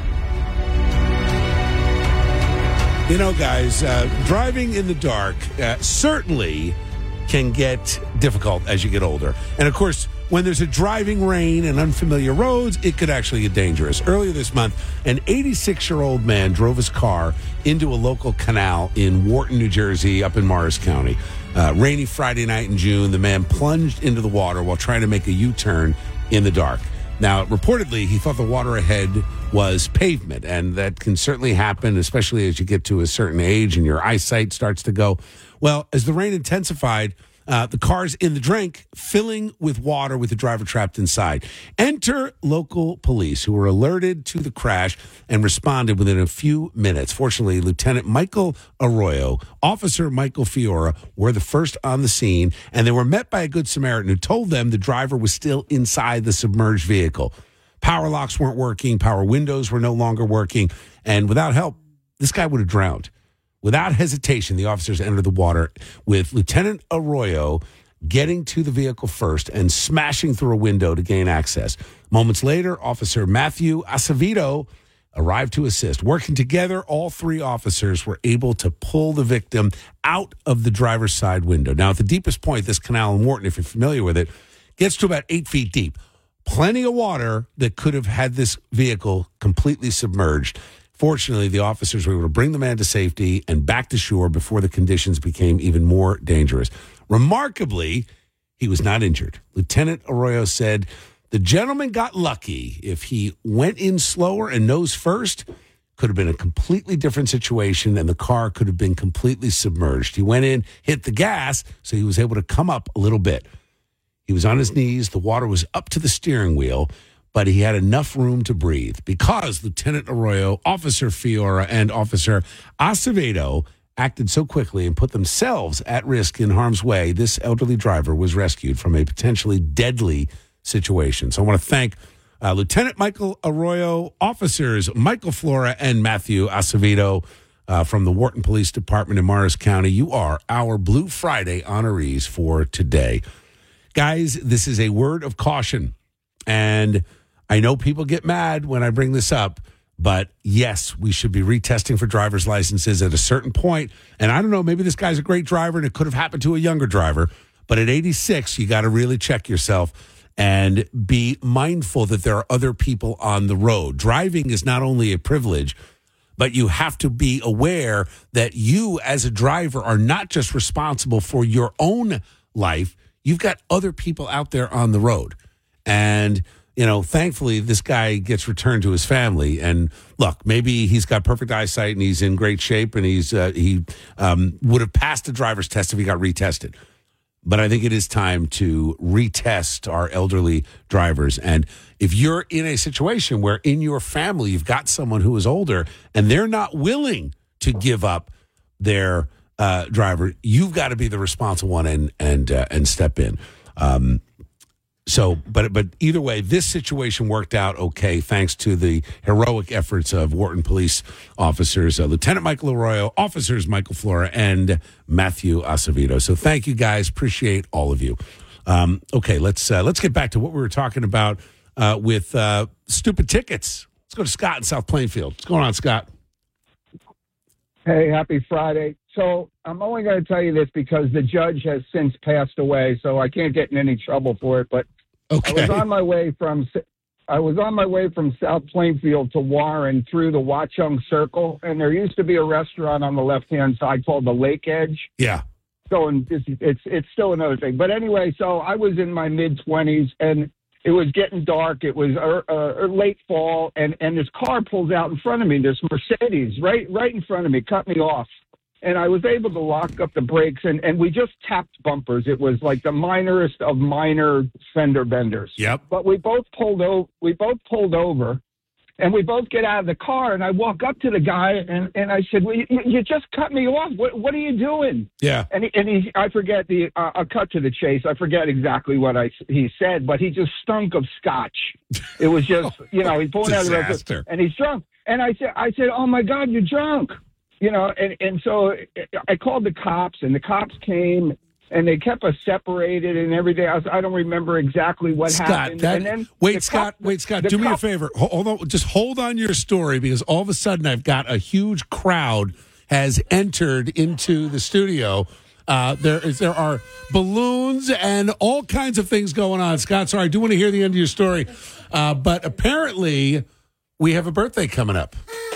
you know, guys, uh, driving in the dark uh, certainly can get difficult as you get older. And, of course, when there's a driving rain and unfamiliar roads, it could actually get dangerous. Earlier this month, an eighty-six-year-old man drove his car into a local canal in Wharton, New Jersey, up in Morris County. Uh, rainy Friday night in June, the man plunged into the water while trying to make a U-turn in the dark. Now, reportedly, he thought the water ahead was pavement, and that can certainly happen, especially as you get to a certain age and your eyesight starts to go. Well, as the rain intensified, Uh, the car's in the drink, filling with water with the driver trapped inside. Enter local police, who were alerted to the crash and responded within a few minutes. Fortunately, Lieutenant Michael Arroyo, Officer Michael Fiora were the first on the scene, and they were met by a good Samaritan who told them the driver was still inside the submerged vehicle. Power locks weren't working, power windows were no longer working, and without help, this guy would have drowned. Without hesitation, the officers entered the water, with Lieutenant Arroyo getting to the vehicle first and smashing through a window to gain access. Moments later, Officer Matthew Acevedo arrived to assist. Working together, all three officers were able to pull the victim out of the driver's side window. Now, at the deepest point, this canal in Wharton, if you're familiar with it, gets to about eight feet deep. Plenty of water that could have had this vehicle completely submerged. Fortunately, the officers were able to bring the man to safety and back to shore before the conditions became even more dangerous. Remarkably, he was not injured. Lieutenant Arroyo said the gentleman got lucky. If he went in slower and nose first, could have been a completely different situation, and the car could have been completely submerged. He went in, hit the gas, so he was able to come up a little bit. He was on his knees. The water was up to the steering wheel, but he had enough room to breathe because Lieutenant Arroyo, Officer Fiora, and Officer Acevedo acted so quickly and put themselves at risk in harm's way. This elderly driver was rescued from a potentially deadly situation. So I want to thank uh, Lieutenant Michael Arroyo, Officers Michael Flora and Matthew Acevedo uh, from the Wharton Police Department in Morris County. You are our Blue Friday honorees for today. Guys, this is a word of caution, and I know people get mad when I bring this up, but yes, we should be retesting for driver's licenses at a certain point. And I don't know, maybe this guy's a great driver and it could have happened to a younger driver, but at eighty-six, you got to really check yourself and be mindful that there are other people on the road. Driving is not only a privilege, but you have to be aware that you as a driver are not just responsible for your own life. You've got other people out there on the road. And you know, thankfully, this guy gets returned to his family. And look, maybe he's got perfect eyesight and he's in great shape and he's uh, he um, would have passed the driver's test if he got retested. But I think it is time to retest our elderly drivers. And if you're in a situation where in your family you've got someone who is older and they're not willing to give up their uh, driver, you've got to be the responsible one and and uh, and step in. Um, So, but but either way, this situation worked out okay thanks to the heroic efforts of Wharton police officers, uh, Lieutenant Michael Arroyo, officers Michael Flora, and Matthew Acevedo. So thank you guys. Appreciate all of you. Um, okay, let's uh, let's get back to what we were talking about uh, with uh, stupid tickets. Let's go to Scott in South Plainfield. What's going on, Scott? Hey, happy Friday. So I'm only going to tell you this because the judge has since passed away, so I can't get in any trouble for it. But okay. I was on my way from I was on my way from South Plainfield to Warren through the Watchung Circle, and there used to be a restaurant on the left-hand side called the Lake Edge. Yeah. So and it's, it's it's still another thing. But anyway, so I was in my mid-twenties, and it was getting dark. It was uh, uh, late fall, and, and this car pulls out in front of me, this Mercedes, right right in front of me, cut me off. And I was able to lock up the brakes, and, and we just tapped bumpers. It was like the minorest of minor fender benders. Yep. But we both pulled over. We both pulled over, and we both get out of the car. And I walk up to the guy, and, and I said, "Well, you, you just cut me off. What what are you doing?" Yeah. And he, and he, I forget the. Uh, I'll cut to the chase. I forget exactly what I he said, but he just stunk of scotch. It was just, you know, he pulled out the Disaster. and he's drunk. And I said, I said, "Oh my God, you're drunk." You know, and, and so I called the cops, and the cops came, and they kept us separated and everything. I, was, I don't remember exactly what Scott, happened. that, and then wait, the Scott, cop- wait, Scott, the do me a cop- favor. Ho- Hold on, just hold on your story, because all of a sudden I've got a huge crowd has entered into the studio. Uh, there is there are balloons and all kinds of things going on. Scott, sorry, I do want to hear the end of your story, uh, but apparently we have a birthday coming up.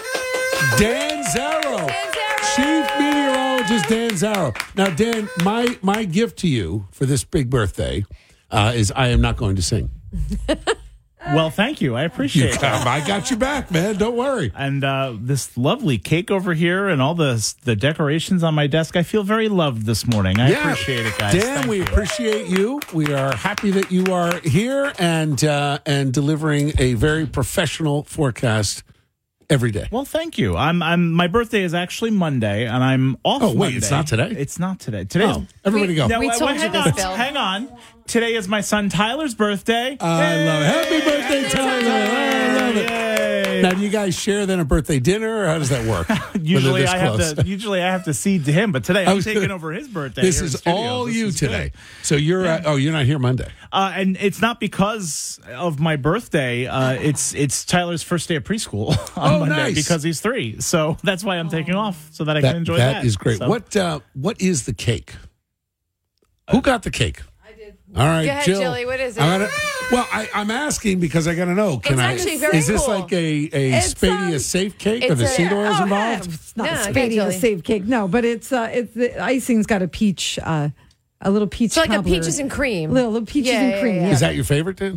Dan Zarrow, Chief Meteorologist Dan Zarrow. Now, Dan, my my gift to you for this big birthday uh, is I am not going to sing. Well, thank you. I appreciate You it. got- I got you back, man. Don't worry. And uh, this lovely cake over here and all the the decorations on my desk, I feel very loved this morning. I Yeah. appreciate it, guys. Dan, Thank we you. appreciate you. We are happy that you are here and uh, and delivering a very professional forecast every day. Well, thank you. I'm I'm my birthday is actually Monday, and I'm off. Oh, wait, Monday. it's not today? It's not today. Today. Oh, everybody go. No, We wait, told wait, you hang this, on. Bill. Hang on. Today is my son Tyler's birthday. I love it. Happy birthday, Tyler. I love it. Yay. Now, do you guys share then a birthday dinner, or how does that work? Usually When I they're have this to. close? Usually I have to cede to him, but today I I'm was taking gonna- over his birthday. This here in is studio. all This you is today. good. So you're uh, oh, you're not here Monday. Uh, and it's not because of my birthday. Uh, it's it's Tyler's first day of preschool on Oh, Monday nice. because he's three. So that's why I'm taking off so that I can enjoy that. That is great. So- What uh, what is the cake? Who got the cake? I did. All right, Go ahead, Jill. Jilly, what is it? I gotta, well, I, I'm asking because I got to know. Can It's I? actually very is this cool. like a a It's, Spady um, safe cake? Are it's the a- seed oils Oh, involved? It's not No, a okay, Spady Julie. a save cake, no, but it's uh, it's the icing's got a peach, uh, a little peach. So like a cobbler. peaches and cream. little, little peaches Yeah, and yeah, cream. yeah. Yeah. Is that your favorite, dude?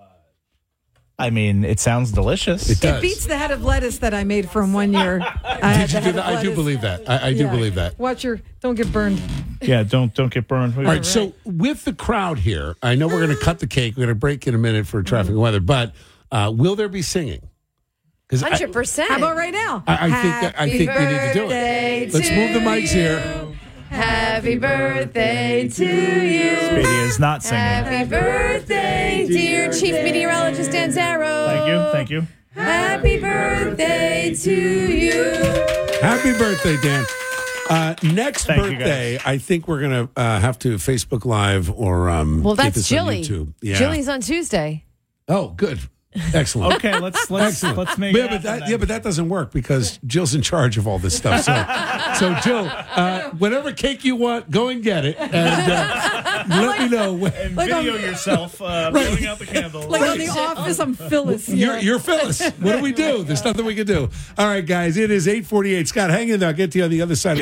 I mean, it sounds delicious. It does. It beats the head of lettuce that I made from one year. I had Did you the do head that? of I do lettuce. believe that. I, I do Yeah. believe that. Watch your, don't get burned. Yeah, don't don't get burned. All right, so with the crowd here, I know we're going to cut the cake. We're going to break in a minute for traffic and weather, but uh, will there be singing? Because one hundred percent. How about right now? I, I think that, I Happy think we need to do birthday it. Let's to move the mics here. Happy birthday to you. Spady is not singing. Happy birthday, dear Chief Meteorologist Dan Zarrow. Thank you, thank you. Happy birthday to you. Happy birthday, Dan. Uh, next Thank you, birthday, I think we're going to uh, have to Facebook Live or um, Well, get that's this Jilly. on YouTube. Yeah. Jilly's on Tuesday. Oh, good. Excellent. Okay, let's let's Excellent. let's make yeah, it but happen that, then. yeah, but that doesn't work because Jill's in charge of all this stuff. So, so Jill, uh, whatever cake you want, go and get it, and uh, let me know. When, and Like video on- yourself uh, Right. blowing out the candle. Like on The Office, I'm Phyllis. You're, Yeah. you're Phyllis. What do we do? There's nothing we can do. All right, guys, it is eight forty-eight. Scott, hang in there. I'll get to you on the other side.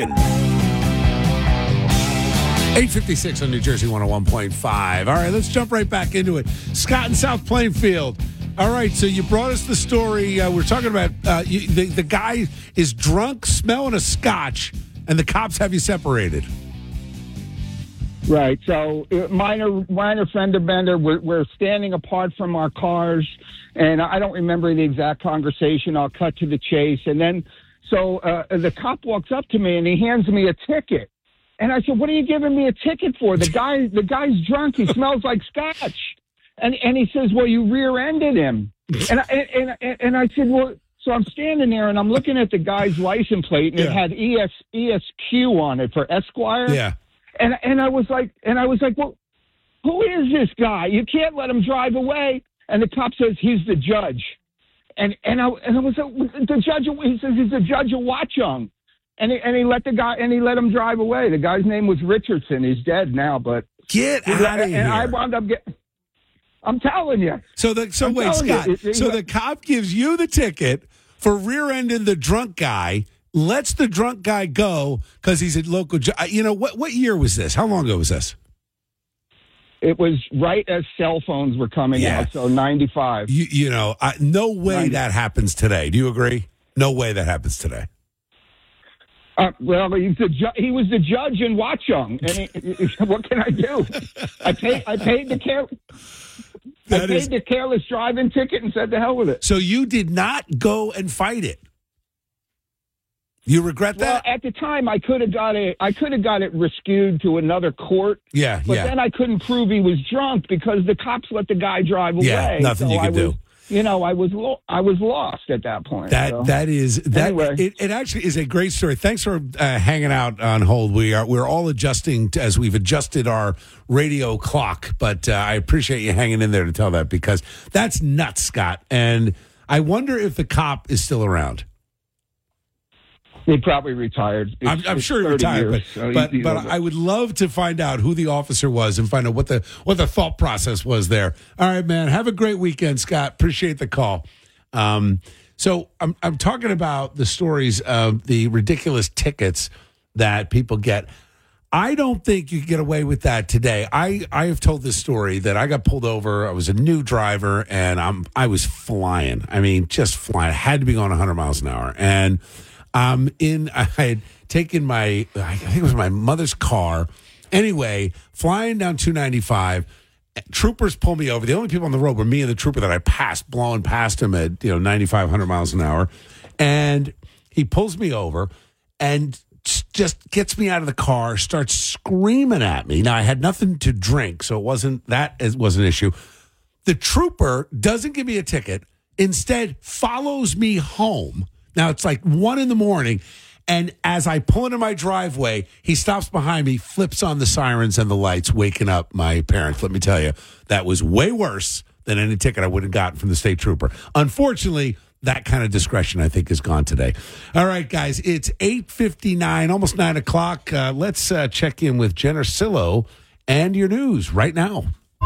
eight fifty-six on New Jersey one oh one point five. All right, let's jump right back into it. Scott in South Plainfield. All right, so you brought us the story. Uh, we're talking about uh, you, the, the guy is drunk, smelling a scotch, and the cops have you separated. Right. So uh, minor minor fender bender. We're, we're standing apart from our cars, and I don't remember the exact conversation. I'll cut to the chase, and then so uh, the cop walks up to me and he hands me a ticket, and I said, "What are you giving me a ticket for? The guy the guy's drunk. He smells like scotch." And and he says, "Well, you rear-ended him." And I, and and and I said, "Well." So I'm standing there and I'm looking at the guy's license plate, and Yeah. it had E S E S Q on it for Esquire. Yeah. And and I was like, and I was like, well, who is this guy? You can't let him drive away. And the cop says he's the judge. And and I and I was like, the judge. He says he's the judge of Watchung. And he, and he let the guy and he let him drive away. The guy's name was Richardson. He's dead now, but Get he out let- of and here. I wound up getting. I'm telling you. So the so I'm wait, telling you, Scott. it- it- so the cop gives you the ticket for rear-ending the drunk guy. Lets the drunk guy go because he's a local. Ju- you know what? What year was this? How long ago was this? It was right as cell phones were coming Yeah. out, so ninety-five. You, you know, I, no way ninety that happens today. Do you agree? No way that happens today. Uh, well, he's the ju- he was the judge in Watchung, and he, what can I do? I paid I paid the care I That paid is- the careless driving ticket and said the hell with it. So you did not go and fight it. You regret that? Well, at the time, I could have got it. I could have got it rescued to another court. Yeah, but yeah. then I couldn't prove he was drunk because the cops let the guy drive away. Yeah, nothing So you I could was, do. You know, I was lo- I was lost at that point. That so. that is that Anyway. it, it actually is a great story. Thanks for uh, hanging out on hold. We are we're all adjusting to, as we've adjusted our radio clock, but uh, I appreciate you hanging in there to tell that because that's nuts, Scott. And I wonder if the cop is still around. He probably retired. It's- I'm, I'm it's sure he thirty retired, years, but so but, he's- but he's- I would love to find out who the officer was and find out what the what the thought process was there. All right, man. Have a great weekend, Scott. Appreciate the call. Um, so I'm I'm talking about the stories of the ridiculous tickets that people get. I don't think you can get away with that today. I, I have told this story that I got pulled over. I was a new driver and I'm I was flying. I mean, just flying. I had to be going one hundred miles an hour. And um, in I had taken my I think it was my mother's car. Anyway, flying down two ninety-five. Troopers pull me over. The only people on the road were me and the trooper that I passed, blowing past him at you know ninety-five, one hundred miles an hour. And he pulls me over and just gets me out of the car, starts screaming at me. Now, I had nothing to drink, so it wasn't that it was an issue. The trooper doesn't give me a ticket, instead follows me home. Now, it's like one in the morning, and as I pull into my driveway, he stops behind me, flips on the sirens and the lights, waking up my parents. Let me tell you, that was way worse than any ticket I would have gotten from the state trooper. Unfortunately, that kind of discretion, I think, is gone today. All right, guys, it's eight fifty-nine, almost nine o'clock. Uh, let's uh, check in with Jen Ursillo and your news right now.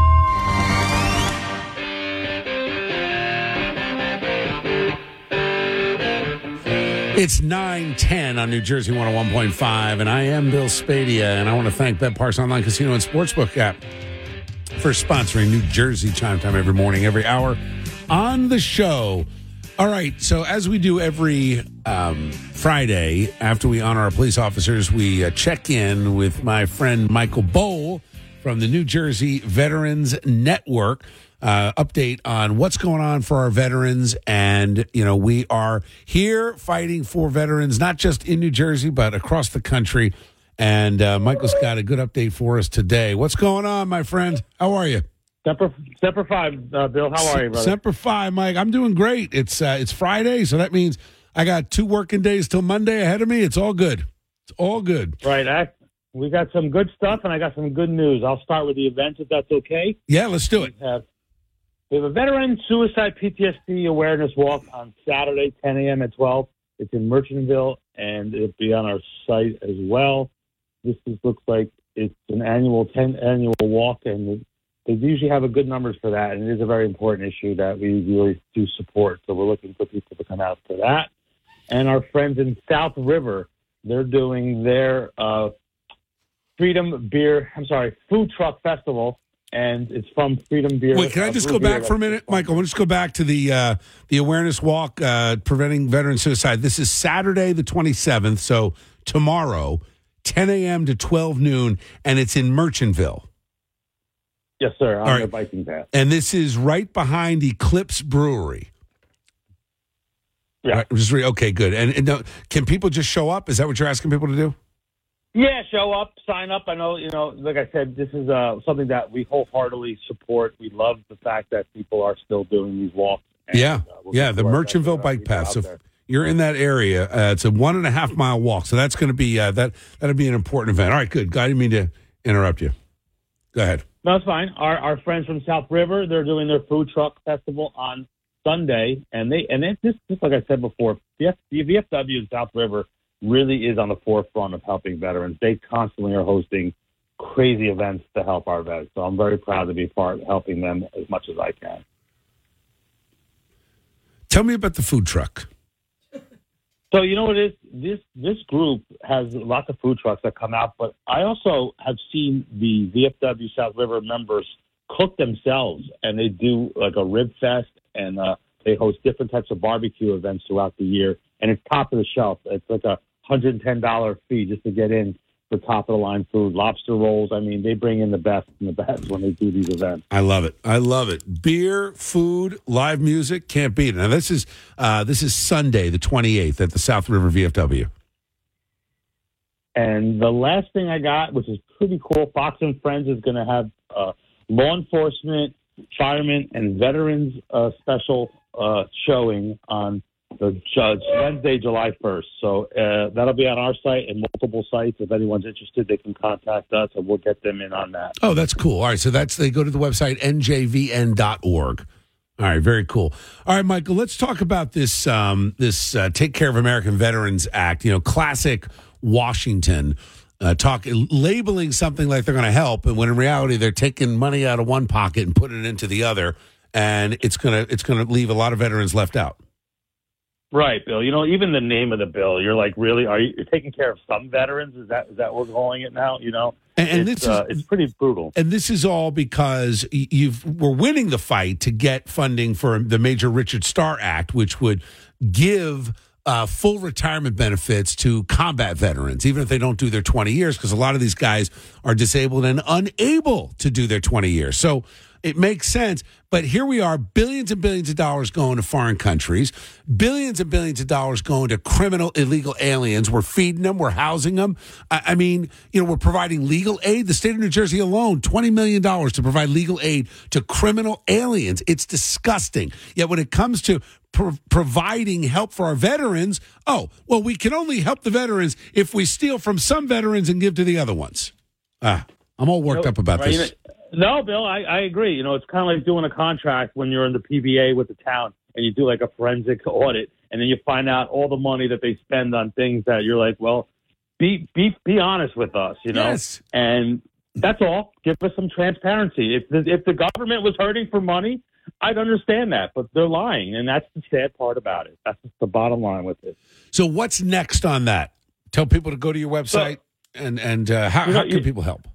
It's nine ten on New Jersey one oh one point five, and I am Bill Spadia, and I want to thank BetParks Online Casino and Sportsbook app for sponsoring New Jersey Chime Time every morning, every hour on the show. All right, so as we do every um, Friday after we honor our police officers, we uh, check in with my friend Michael Bowl from the New Jersey Veterans Network. Uh, update on what's going on for our veterans. And, you know, we are here fighting for veterans, not just in New Jersey, but across the country. And uh, Michael's got a good update for us today. What's going on, my friend? How are you? Semper, Semper Five, uh, Bill. How are you, brother? Semper Fi, Mike. I'm doing great. It's uh, it's Friday, so that means I got two working days till Monday ahead of me. It's all good. It's all good. Right. I, we got some good stuff, and I got some good news. I'll start with the events, if that's okay. Yeah, let's do it. We have, we have a veteran suicide P T S D awareness walk on Saturday, ten a.m. at twelve. It's in Merchantville, and it'll be on our site as well. This is, looks like it's an annual ten annual walk, and they usually have a good numbers for that, and it is a very important issue that we really do support. So we're looking for people to come out for that. And our friends in South River, they're doing their uh, Freedom Beer, I'm sorry, Food Truck Festival, and it's from Freedom Beer. Wait, can I uh, just Brew go back Beer. for a minute, Michael? Let's go back to the uh, the awareness walk uh, preventing veteran suicide. This is Saturday the twenty-seventh, so tomorrow, ten a.m. to twelve noon, and it's in Merchantville. Yes, sir, on All the right. biking path. And this is right behind Eclipse Brewery. Yeah. Right, just re- okay, good. And, and uh, can people just show up? Is that what you're asking people to do? Yeah, show up, sign up. I know, you know, like I said, this is uh, something that we wholeheartedly support. We love the fact that people are still doing these walks. And, Yeah, uh, we'll yeah, get the to our best Merchantville with our Bike people Path. out So there. if you're in that area, uh, it's a one and a half mile walk. So that's going to be uh, that that'll be an important event. All right, good. I didn't mean to interrupt you. Go ahead. No, it's fine. Our our friends from South River, they're doing their food truck festival on Sunday, and they and it, just just like I said before, the, F, the V F W in South River really is on the forefront of helping veterans. They constantly are hosting crazy events to help our vets. So I'm very proud to be part of helping them as much as I can. Tell me about the food truck. So you know what it is? This this group has lots of food trucks that come out, but I also have seen the V F W South River members cook themselves, and they do like a rib fest, and uh, they host different types of barbecue events throughout the year, and it's top of the shelf. It's like a one hundred ten dollars fee just to get in for top of the line food. Lobster rolls. I mean, they bring in the best and the best when they do these events. I love it. I love it. Beer, food, live music, can't beat it. Now this is uh, this is Sunday, the twenty-eighth, at the South River V F W. And the last thing I got, which is pretty cool, Fox and Friends is going to have uh, law enforcement, firemen, and veterans uh, special uh, showing on the judge Wednesday, July first. So uh, that'll be on our site and multiple sites. If anyone's interested, they can contact us, and we'll get them in on that. Oh, that's cool. All right, so that's they go to the website N J V N dot org. All right, very cool. All right, Michael, let's talk about this um, this uh, Take Care of American Veterans Act. You know, classic Washington. Uh, talk labeling something like they're going to help, and when in reality they're taking money out of one pocket and putting it into the other, and it's gonna it's gonna leave a lot of veterans left out. Right, Bill. You know, even the name of the bill, you're like, really? Are you you're taking care of some veterans? Is that is that what we're calling it now? You know, and, and it's, this uh, is it's pretty brutal. And this is all because you've we're winning the fight to get funding for the Major Richard Starr Act, which would give uh, full retirement benefits to combat veterans, even if they don't do their twenty years, because a lot of these guys are disabled and unable to do their twenty years. So it makes sense. But here we are, billions and billions of dollars going to foreign countries, billions and billions of dollars going to criminal, illegal aliens. We're feeding them. We're housing them. I, I mean, you know, we're providing legal aid. The state of New Jersey alone, twenty million dollars to provide legal aid to criminal aliens. It's disgusting. Yet when it comes to pro- providing help for our veterans, oh, well, we can only help the veterans if we steal from some veterans and give to the other ones. Ah, I'm all worked No, up about right, this. you know- No, Bill, I, I agree. You know, it's kind of like doing a contract when you're in the P B A with the town and you do like a forensic audit, and then you find out all the money that they spend on things that you're like, well, be be be honest with us, you know. Yes. And that's all. Give us some transparency. If the, if the government was hurting for money, I'd understand that, but they're lying, and that's the sad part about it. That's just the bottom line with it. So what's next on that? Tell people to go to your website, so, and and uh, how, you know, how can you, people help?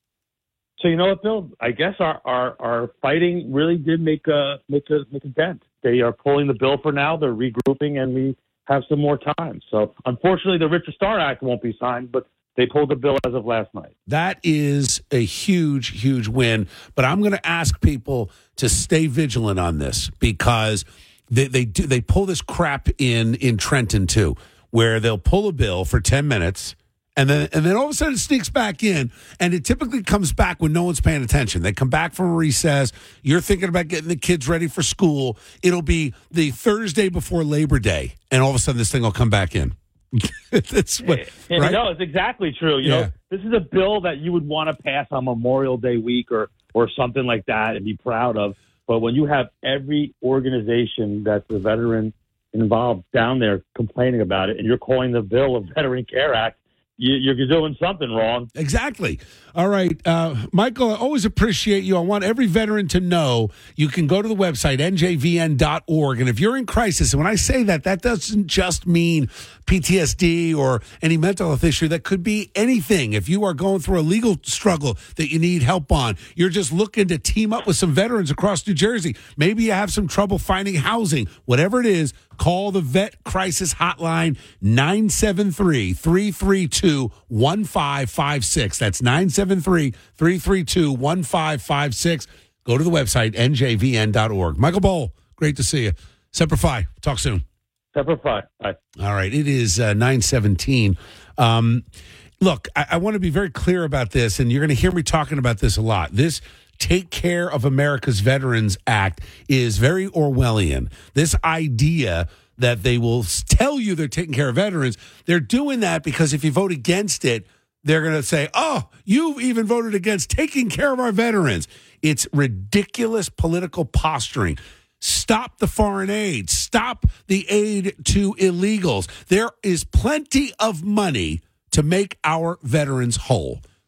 So you know what, Bill? I guess our, our, our fighting really did make a make a make a dent. They are pulling the bill for now. They're regrouping, and we have some more time. So unfortunately, the Richard Starr Act won't be signed, but they pulled the bill as of last night. That is a huge, huge win. But I'm going to ask people to stay vigilant on this, because they they do they pull this crap in in Trenton too, where they'll pull a bill for ten minutes. And then, and then all of a sudden it sneaks back in, and it typically comes back when no one's paying attention. They come back from recess. You're thinking about getting the kids ready for school. It'll be the Thursday before Labor Day, and all of a sudden this thing will come back in. That's what, and, right? No, it's exactly true. You Yeah. know, this is a bill that you would want to pass on Memorial Day week or or something like that and be proud of. But when you have every organization that's a veteran involved down there complaining about it, and you're calling the bill a Veteran Care Act, You, you're doing something wrong. Exactly. All right. Uh, Michael, I always appreciate you. I want every veteran to know you can go to the website, N J V N dot org. And if you're in crisis, and when I say that, that doesn't just mean P T S D or any mental health issue. That could be anything. If you are going through a legal struggle that you need help on, you're just looking to team up with some veterans across New Jersey. Maybe you have some trouble finding housing. Whatever it is, call the Vet Crisis Hotline, nine seven three, three three two, one five five six. That's nine seven three, three three two, one five five six. Go to the website, N J V N dot org. Michael Bohl, great to see you. Semper Fi. Talk soon. Semper Fi. Bye. All right. It is uh, nine seventeen. Um, look, I, I want to be very clear about this, and you're going to hear me talking about this a lot. This Take Care of America's Veterans Act is very Orwellian. This idea that they will tell you they're taking care of veterans, they're doing that because if you vote against it, they're going to say, oh, you even voted against taking care of our veterans. It's ridiculous political posturing. Stop the foreign aid. Stop the aid to illegals. There is plenty of money to make our veterans whole.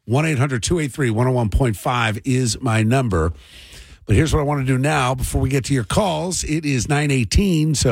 one eight hundred two eight three one oh one point five is my number. But here's what I want to do now before we get to your calls. It is nine eighteen, so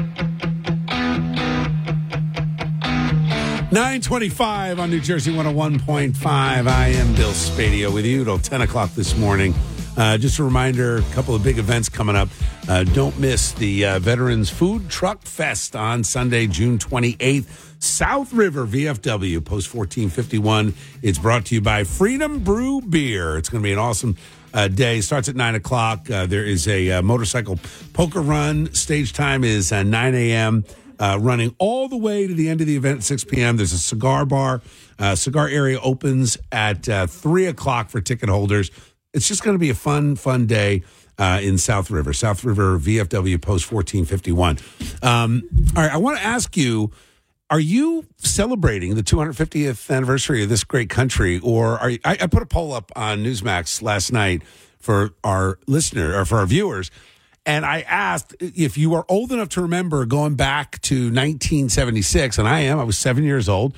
nine twenty-five on New Jersey one oh one point five. I am Bill Spadio with you till ten o'clock this morning. Uh, just a reminder, a couple of big events coming up. Uh, don't miss the uh, Veterans Food Truck Fest on Sunday, June twenty-eighth. South River V F W, Post fourteen fifty-one. It's brought to you by Freedom Brew Beer. It's going to be an awesome uh, day. Starts at nine o'clock. Uh, there is a uh, motorcycle poker run. Stage time is uh, nine a.m., uh, running all the way to the end of the event at six p.m. There's a cigar bar. Uh, cigar area opens at uh, three o'clock for ticket holders. It's just going to be a fun, fun day uh, in South River. South River V F W, Post fourteen fifty-one. Um, all right, I want to ask you, are you celebrating the two hundred fiftieth anniversary of this great country, or are you, I, I put a poll up on Newsmax last night for our listener or for our viewers, and I asked if you are old enough to remember going back to nineteen seventy-six, and I am. I was seven years old,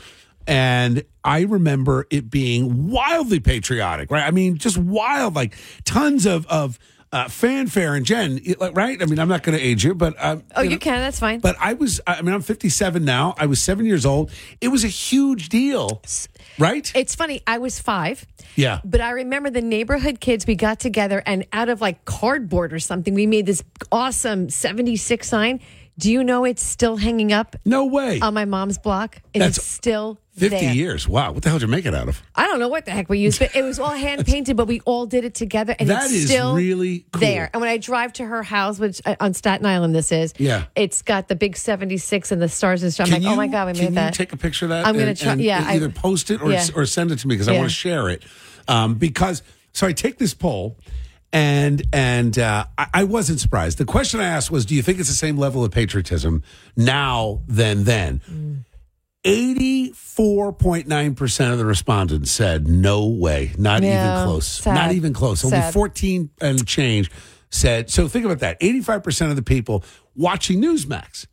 and I remember it being wildly patriotic, right? I mean, just wild, like tons of of. Uh, fanfare and Jen, right? I mean, I'm not going to age you, but um, oh, you, you know, can. That's fine. But I was, I mean, I'm fifty-seven now. I was seven years old. It was a huge deal, right? It's funny. I was five. Yeah. But I remember the neighborhood kids, we got together and out of like cardboard or something, we made this awesome seventy-six sign. Do you know it's still hanging up? No way. On my mom's block. And That's it's still fifty there. years. Wow. What the hell did you make it out of? I don't know what the heck we used, but it was all hand painted, but we all did it together. And That it's is still really cool. there. And when I drive to her house, which uh, on Staten Island this is, Yeah. it's got the big seventy-six and the stars and stuff. I'm Can like, oh you- my God, we can made that. you take a picture of that? I'm going and- to try. and Yeah. I- Either post it or, yeah. or send it to me because I Yeah. want to share it. Um, because, so I take this poll. And and uh, I, I wasn't surprised. The question I asked was, do you think it's the same level of patriotism now than then? Mm. eighty-four point nine percent of the respondents said, no way, not Yeah, even close. sad. Not even close. Only Sad. fourteen and change said. So think about that. eighty-five percent of the people watching Newsmax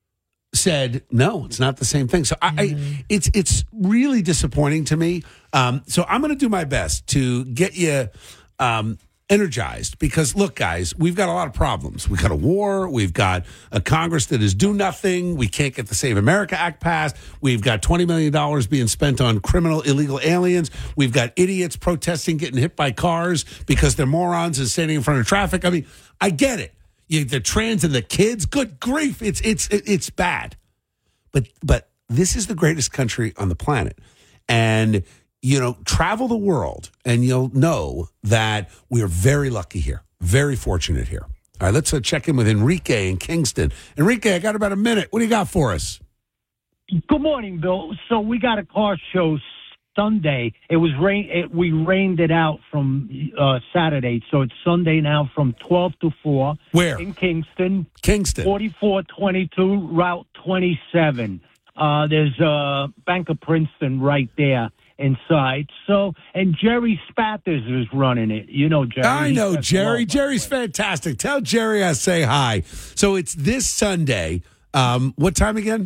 said, no, it's not the same thing. So I, I it's it's really disappointing to me. Um, so I'm going to do my best to get you um, energized because, look, guys, we've got a lot of problems. We've got a war. We've got a Congress that is do nothing. We can't get the Save America Act passed. We've got twenty million dollars being spent on criminal illegal aliens. We've got idiots protesting, getting hit by cars because they're morons and standing in front of traffic. I mean, I get it. You, the trans and the kids, good grief. It's, it's, it's bad. But, but this is the greatest country on the planet. And you know, travel the world and you'll know that we're very lucky here, very fortunate here. All right, let's uh, check in with Enrique in Kingston. Enrique, I got about a minute. What do you got for us? Good morning, Bill. So we got a car show Sunday. It was rain. It, we rained it out from uh, Saturday, so it's Sunday now from twelve to four. Where? In Kingston. Kingston. forty-four twenty-two Route twenty-seven. Uh, there's uh, Bank of Princeton right there inside. So, and Jerry Spathers is running it. You know Jerry. I know He's Jerry. Jerry's fantastic. Tell Jerry I say hi. So it's this Sunday. Um, what time again?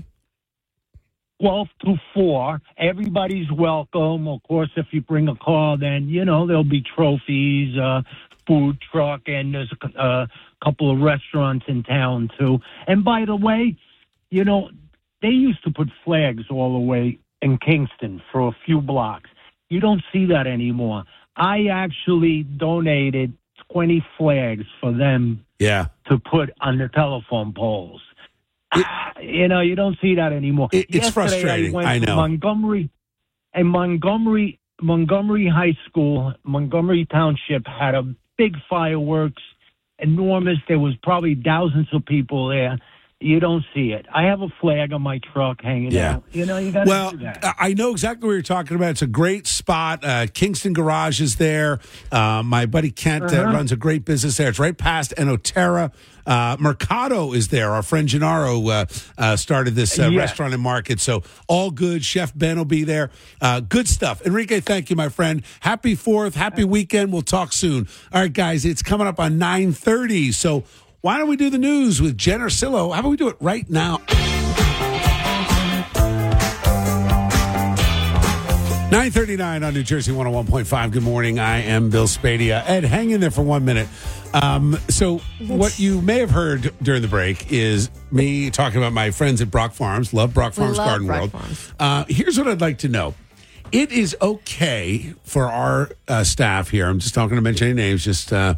twelve to four. Everybody's welcome. Of course, if you bring a car, then, you know, there'll be trophies, uh, food truck, and there's a uh, couple of restaurants in town, too. And by the way, you know, they used to put flags all the way in Kingston for a few blocks. You don't see that anymore. I actually donated twenty flags for them yeah. to put on the telephone poles. It, you know, you don't see that anymore. It, it's Yesterday, frustrating. I, went I to know. Montgomery, and Montgomery, Montgomery High School, Montgomery Township had a big fireworks, enormous. There was probably thousands of people there. You don't see it. I have a flag on my truck hanging Yeah. out. You know, you got to Well, do that. I know exactly what you're talking about. It's a great spot. Uh, Kingston Garage is there. Uh, my buddy Kent uh, Uh-huh. runs a great business there. It's right past Enoterra. Uh, Mercado is there. Our friend Gennaro uh, uh, started this uh, Yeah. restaurant and market. So all good. Chef Ben will be there. Uh, good stuff. Enrique, thank you, my friend. Happy fourth. Happy weekend. We'll talk soon. All right, guys, it's coming up on nine thirty. So why don't we do the news with Jen Ursillo? How about we do it right now? nine thirty-nine on New Jersey one oh one point five. Good morning. I am Bill Spadia. Ed, hang in there for one minute. Um, so what you may have heard during the break is me talking about my friends at Brock Farms. Love Brock Farms love Garden Brock World. Farms. Uh, here's what I'd like to know. It is okay for our uh, staff here. I'm just not going to mention any names. Just uh,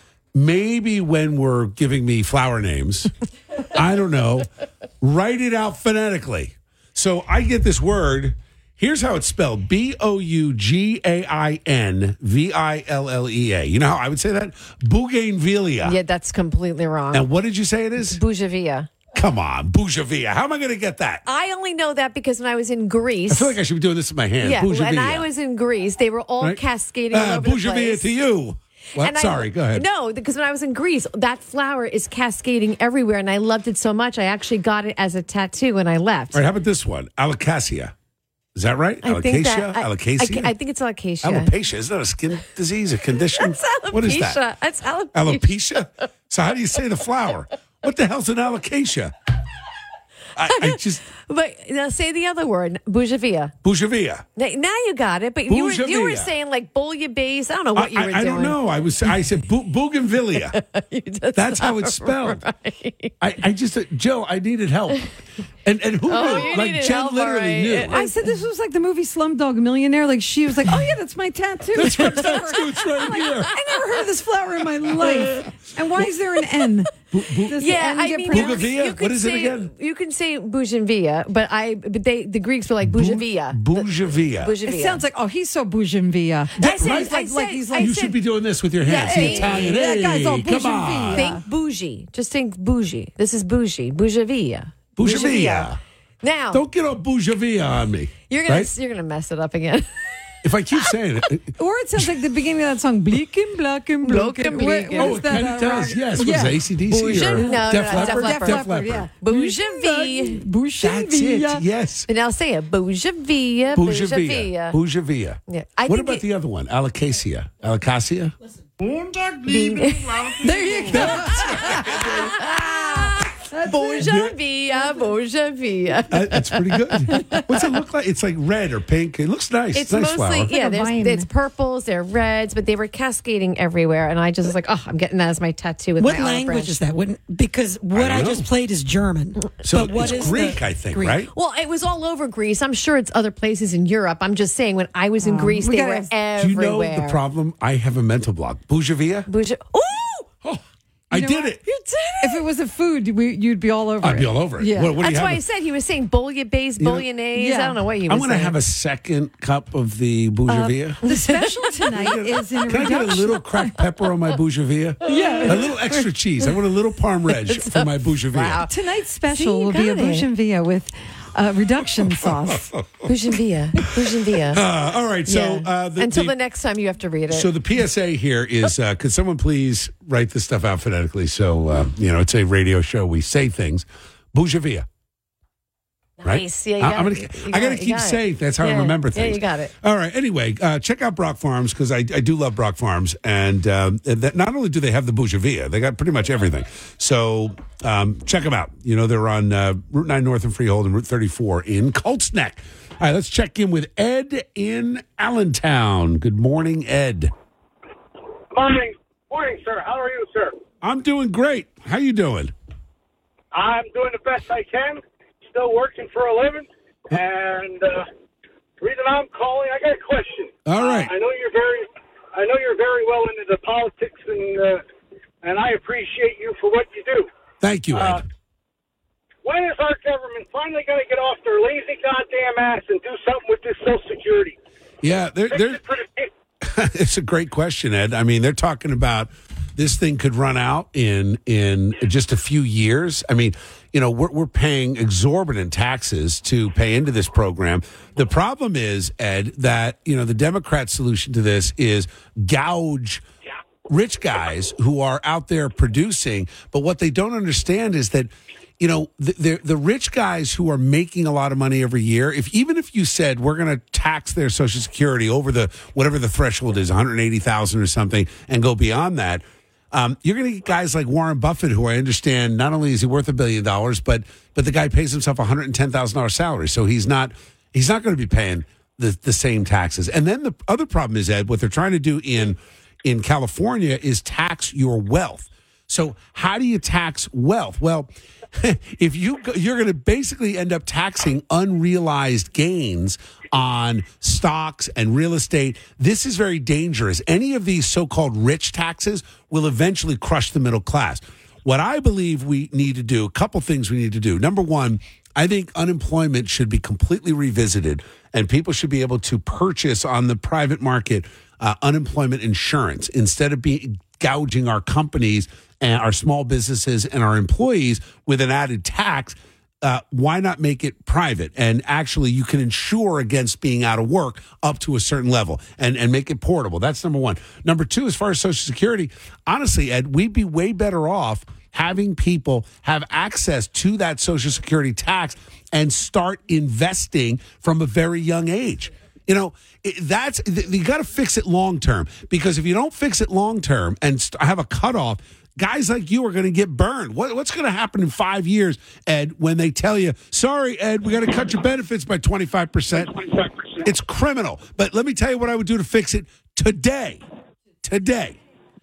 maybe when we're giving me flower names, I don't know, write it out phonetically. So I get this word. Here's how it's spelled. B O U G A I N V I L L E A. You know how I would say that? Bougainvillea. Yeah, that's completely wrong. And what did you say it is? Bougainvillea. Come on, Bougainvillea. How am I going to get that? I only know that because when I was in Greece. I feel like I should be doing this in my hand. Yeah, when Bougainvillea. I was in Greece, they were all Right? cascading all Uh, over the Bougainvillea place. to you. What? And I- Sorry, go ahead. No, because when I was in Greece, that flower is cascading everywhere, and I loved it so much. I actually got it as a tattoo when I left. All right, how about this one? Alocasia. Is that right? I think Alocasia? that- I- Alocasia? I, I think it's alocasia. Alopecia. Isn't that a skin disease, a condition? That's alopecia. What is that? That's alopecia. Alopecia? So how do you say the flower? What the hell's an alocasia? I, I just But now say the other word, bougainvillea. Bougainvillea. Now now you got it, but you were you were Bougainvillea. saying like bouillabaisse. I don't know what I, you were I, I doing. don't know. I was. I said bu- bougainvillea. That's how it's spelled. Right. I, I just, uh, Joe, I needed help, and and who Oh, knew? you Like needed Jen help, literally all right. knew. I said this was like the movie Slumdog Millionaire. Like she was like, "Oh yeah, that's my tattoo." That's my tattoo. It's right I'm like, here. I never heard of this flower in my life. And why is there an N? Does the Yeah, N I get mean, pronounced? Bougainvillea? you could What is it say, again? You can say bougainvillea, but I but they the Greeks were like bougainvillea. Bougainvillea. Bougainvillea. It sounds like, oh, he's so bougainvillea. I said, He's I like, said, like he's I like, You said, should be doing this with your hands. the hey, Italian. that Hey, guy's all come on. bougainvillea. think bougie. Just think bougie. This is bougie. Bougainvillea. Bougainvillea. Now Don't get all bougainvillea on me. you're gonna right? you're gonna mess it up again. If I keep saying it. or it sounds like the beginning of that song, Bleakin, Blacken, Bloken. Bloken, Bleaken. Oh, it kind of does. Yes. Was Yeah. it A C D C Bougie- or no, no, Def no, Leppard? Def Leppard. Def Leppard. yeah. Bougainvillea. That's it. Yes. And now say it. Bougainvillea. Bougainvillea. Bougainvillea. Yeah. I What think about it- the other one? Alocasia. Alocasia? There you go. Bougainvillea. Bougainvillea. Uh, that's pretty good. What's it look like? It's like red or pink. It looks nice. It's nice mostly flower. yeah. a There's, vine. it's purples, they're reds, but they were cascading everywhere, and I just was like, oh, I'm getting that as my tattoo with What my olive language branch. is that? What, because what I I, don't just know. played is German. So but what it's is Greek, the- I think, Greek. right? Well, it was all over Greece. I'm sure it's other places in Europe. I'm just saying, when I was in Greece, we they gotta were ask- Do you everywhere. know the problem? I have a mental block. Bougainvillea? Bouga- Ooh, I know did what? it. you did it. If it was a food, we, you'd be all over I'd it. be all over it. Yeah. What, what do That's you why have? I said he was saying bouillabaisse, know- bolognese. Yeah. I don't know what he was I'm going to saying. have a second cup of the Bougainvillea. The special tonight is in Can I get a reduction. little cracked pepper on my Bougainvillea? Yeah. A little extra cheese. I want a little parm reg for my Bougainvillea. Wow. Tonight's special See, you will be a got it. bougainvillea with uh, reduction sauce. Bougainvillea. Bougainvillea. Uh, all right. So Yeah. uh, the, Until the, the next time you have to read it. So the P S A here is, uh, could someone please write this stuff out phonetically? So, uh, you know, it's a radio show. We say things. Bougainvillea. Right? Nice. Yeah, you I- got I'm it. gonna, You I got got to it. You keep got it. saying that's how I Yeah. remember Yeah, things. you got it. All right. Anyway, uh, check out Brock Farms because I, I do love Brock Farms. And um, that not only do they have the Bougainvillea, they got pretty much everything. So um, check them out. You know, they're on uh, Route nine North and Freehold and Route thirty-four in Colts Neck. All right, let's check in with Ed in Allentown. Good morning, Ed. Morning, morning, sir. How are you, sir? I'm doing great. How you doing? I'm doing the best I can. Still working for a living, and uh, the reason I'm calling, I got a question. All right. Uh, I know you're very, I know you're very well into the politics, and uh, and I appreciate you for what you do. Thank you, Ed. Uh, when is our government finally going to get off their lazy goddamn ass and do something with this Social Security? yeah, they're, Fix they're, it for the people. it's a great question, Ed. I mean, they're talking about this thing could run out in in just a few years. I mean, you know, we're we're paying exorbitant taxes to pay into this program. The problem is, Ed, that you know the Democrat solution to this is gouge rich guys who are out there producing. But what they don't understand is that, you know, the, the the rich guys who are making a lot of money every year, if even if you said we're going to tax their Social Security over the whatever the threshold is, one hundred eighty thousand or something, and go beyond that, um, you're going to get guys like Warren Buffett, who I understand not only is he worth a billion dollars, but but the guy pays himself a one hundred ten thousand dollars salary, so he's not he's not going to be paying the, the same taxes. And then the other problem is, Ed, what they're trying to do in in California is tax your wealth. So how do you tax wealth? Well, if you you're going to basically end up taxing unrealized gains on stocks and real estate. This is very dangerous. Any of these so-called rich taxes will eventually crush the middle class. What I believe we need to do, a couple things we need to do. Number one, I think unemployment should be completely revisited, and people should be able to purchase on the private market uh, unemployment insurance instead of being gouging our companies and our small businesses and our employees with an added tax. Uh, why not make it private? And actually, you can insure against being out of work up to a certain level and, and make it portable. That's number one. Number two, as far as Social Security, honestly, Ed, we'd be way better off having people have access to that Social Security tax and start investing from a very young age. You know, it, that's you got to fix it long term, because if you don't fix it long term and st- have a cutoff, guys like you are going to get burned. What, what's going to happen in five years, Ed, when they tell you, sorry, Ed, we got to cut your benefits by twenty-five percent? It's criminal. But let me tell you what I would do to fix it today. Today,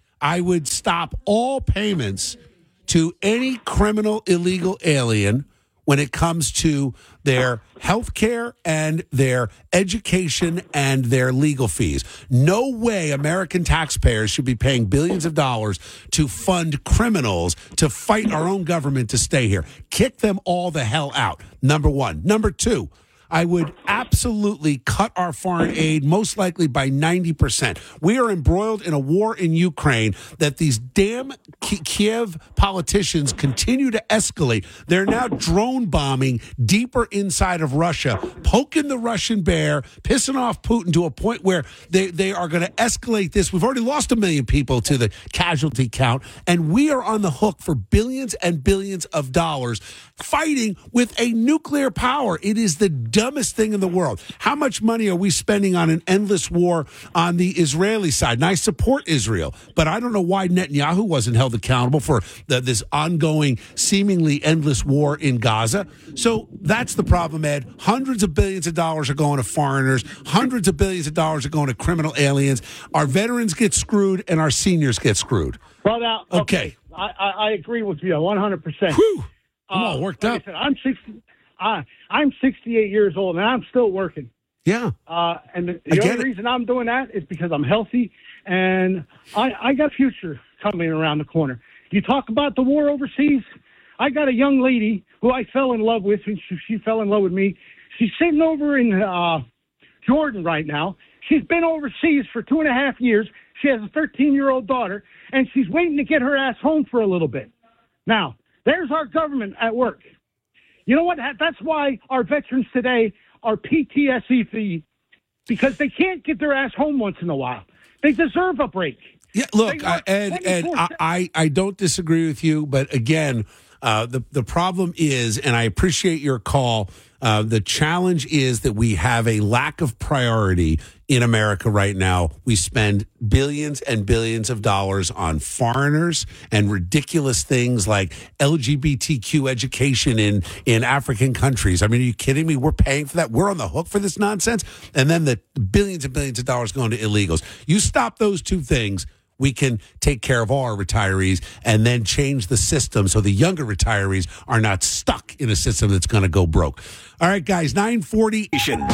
I would stop all payments to any criminal illegal alien when it comes to their health care and their education and their legal fees. No way American taxpayers should be paying billions of dollars to fund criminals to fight our own government to stay here. Kick them all the hell out, number one. Number two, I would absolutely cut our foreign aid, most likely by ninety percent. We are embroiled in a war in Ukraine that these damn Kiev politicians continue to escalate. They're now drone bombing deeper inside of Russia, poking the Russian bear, pissing off Putin to a point where they, they are going to escalate this. We've already lost a million people to the casualty count, and we are on the hook for billions and billions of dollars fighting with a nuclear power. It is the dumbest thing in the world. How much money are we spending on an endless war on the Israeli side? And I support Israel, but I don't know why Netanyahu wasn't held accountable for the, this ongoing, seemingly endless war in Gaza. So that's the problem, Ed. Hundreds of billions of dollars are going to foreigners. Hundreds of billions of dollars are going to criminal aliens. Our veterans get screwed, and our seniors get screwed. Well, now, okay. okay. I, I, I agree with you one hundred percent. Whew. I'm all worked like up. I said, I'm sixty. I, I'm sixty-eight years old, and I'm still working. Yeah. Uh, and the, I the get only it. reason I'm doing that is because I'm healthy, and I, I got a future coming around the corner. You talk about the war overseas. I got a young lady who I fell in love with, and she, she fell in love with me. She's sitting over in uh, Jordan right now. She's been overseas for two and a half years. She has a thirteen-year-old daughter, and she's waiting to get her ass home for a little bit. Now, there's our government at work. You know what? That's why our veterans today are P T S D, because they can't get their ass home once in a while. They deserve a break. Yeah, look, uh, Ed, Ed, I, I, I don't disagree with you, but again, uh, the, the problem is, and I appreciate your call, uh, the challenge is that we have a lack of priority in America right now. We spend billions and billions of dollars on foreigners and ridiculous things like L G B T Q education in, in African countries. I mean, are you kidding me? We're paying for that. We're on the hook for this nonsense. And then the billions and billions of dollars going to illegals. You stop those two things, we can take care of all our retirees and then change the system so the younger retirees are not stuck in a system that's going to go broke. All right, guys, nine forty.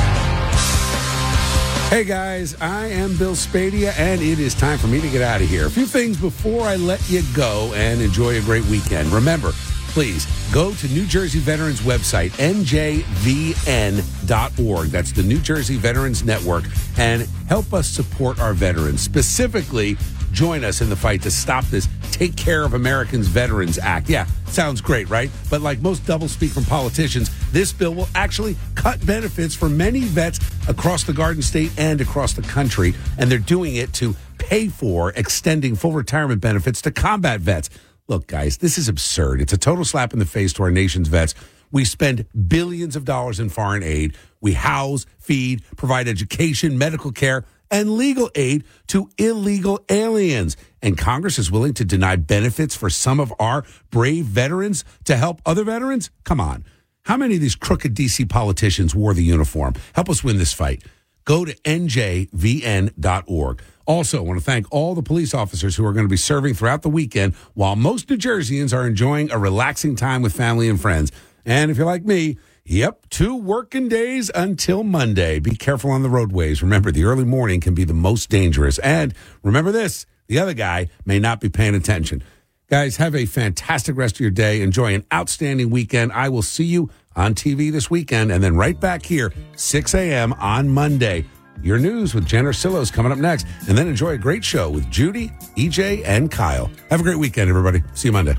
Hey, guys, I am Bill Spadia, and it is time for me to get out of here. A few things before I let you go and enjoy a great weekend. Remember, please go to New Jersey Veterans website, N J V N dot org. That's the New Jersey Veterans Network, and help us support our veterans. Specifically, join us in the fight to stop this Take Care of Americans Veterans Act. Yeah, sounds great, right? But like most doublespeak from politicians, this bill will actually cut benefits for many vets across the Garden State and across the country, and they're doing it to pay for extending full retirement benefits to combat vets. Look, guys, this is absurd. It's a total slap in the face to our nation's vets. We spend billions of dollars in foreign aid. We house, feed, provide education, medical care, and legal aid to illegal aliens. And Congress is willing to deny benefits for some of our brave veterans to help other veterans? Come on. How many of these crooked D C politicians wore the uniform? Help us win this fight. go to N J V N dot org. Also, I want to thank all the police officers who are going to be serving throughout the weekend while most New Jerseyans are enjoying a relaxing time with family and friends. And if you're like me, yep, two working days until Monday. Be careful on the roadways. Remember, the early morning can be the most dangerous. And remember this, the other guy may not be paying attention. Guys, have a fantastic rest of your day. Enjoy an outstanding weekend. I will see you on T V this weekend and then right back here, six a.m. on Monday. Your news with Jen Ursillo is coming up next. And then enjoy a great show with Judy, E J, and Kyle. Have a great weekend, everybody. See you Monday.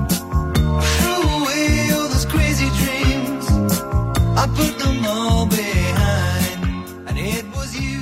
I put them all, baby.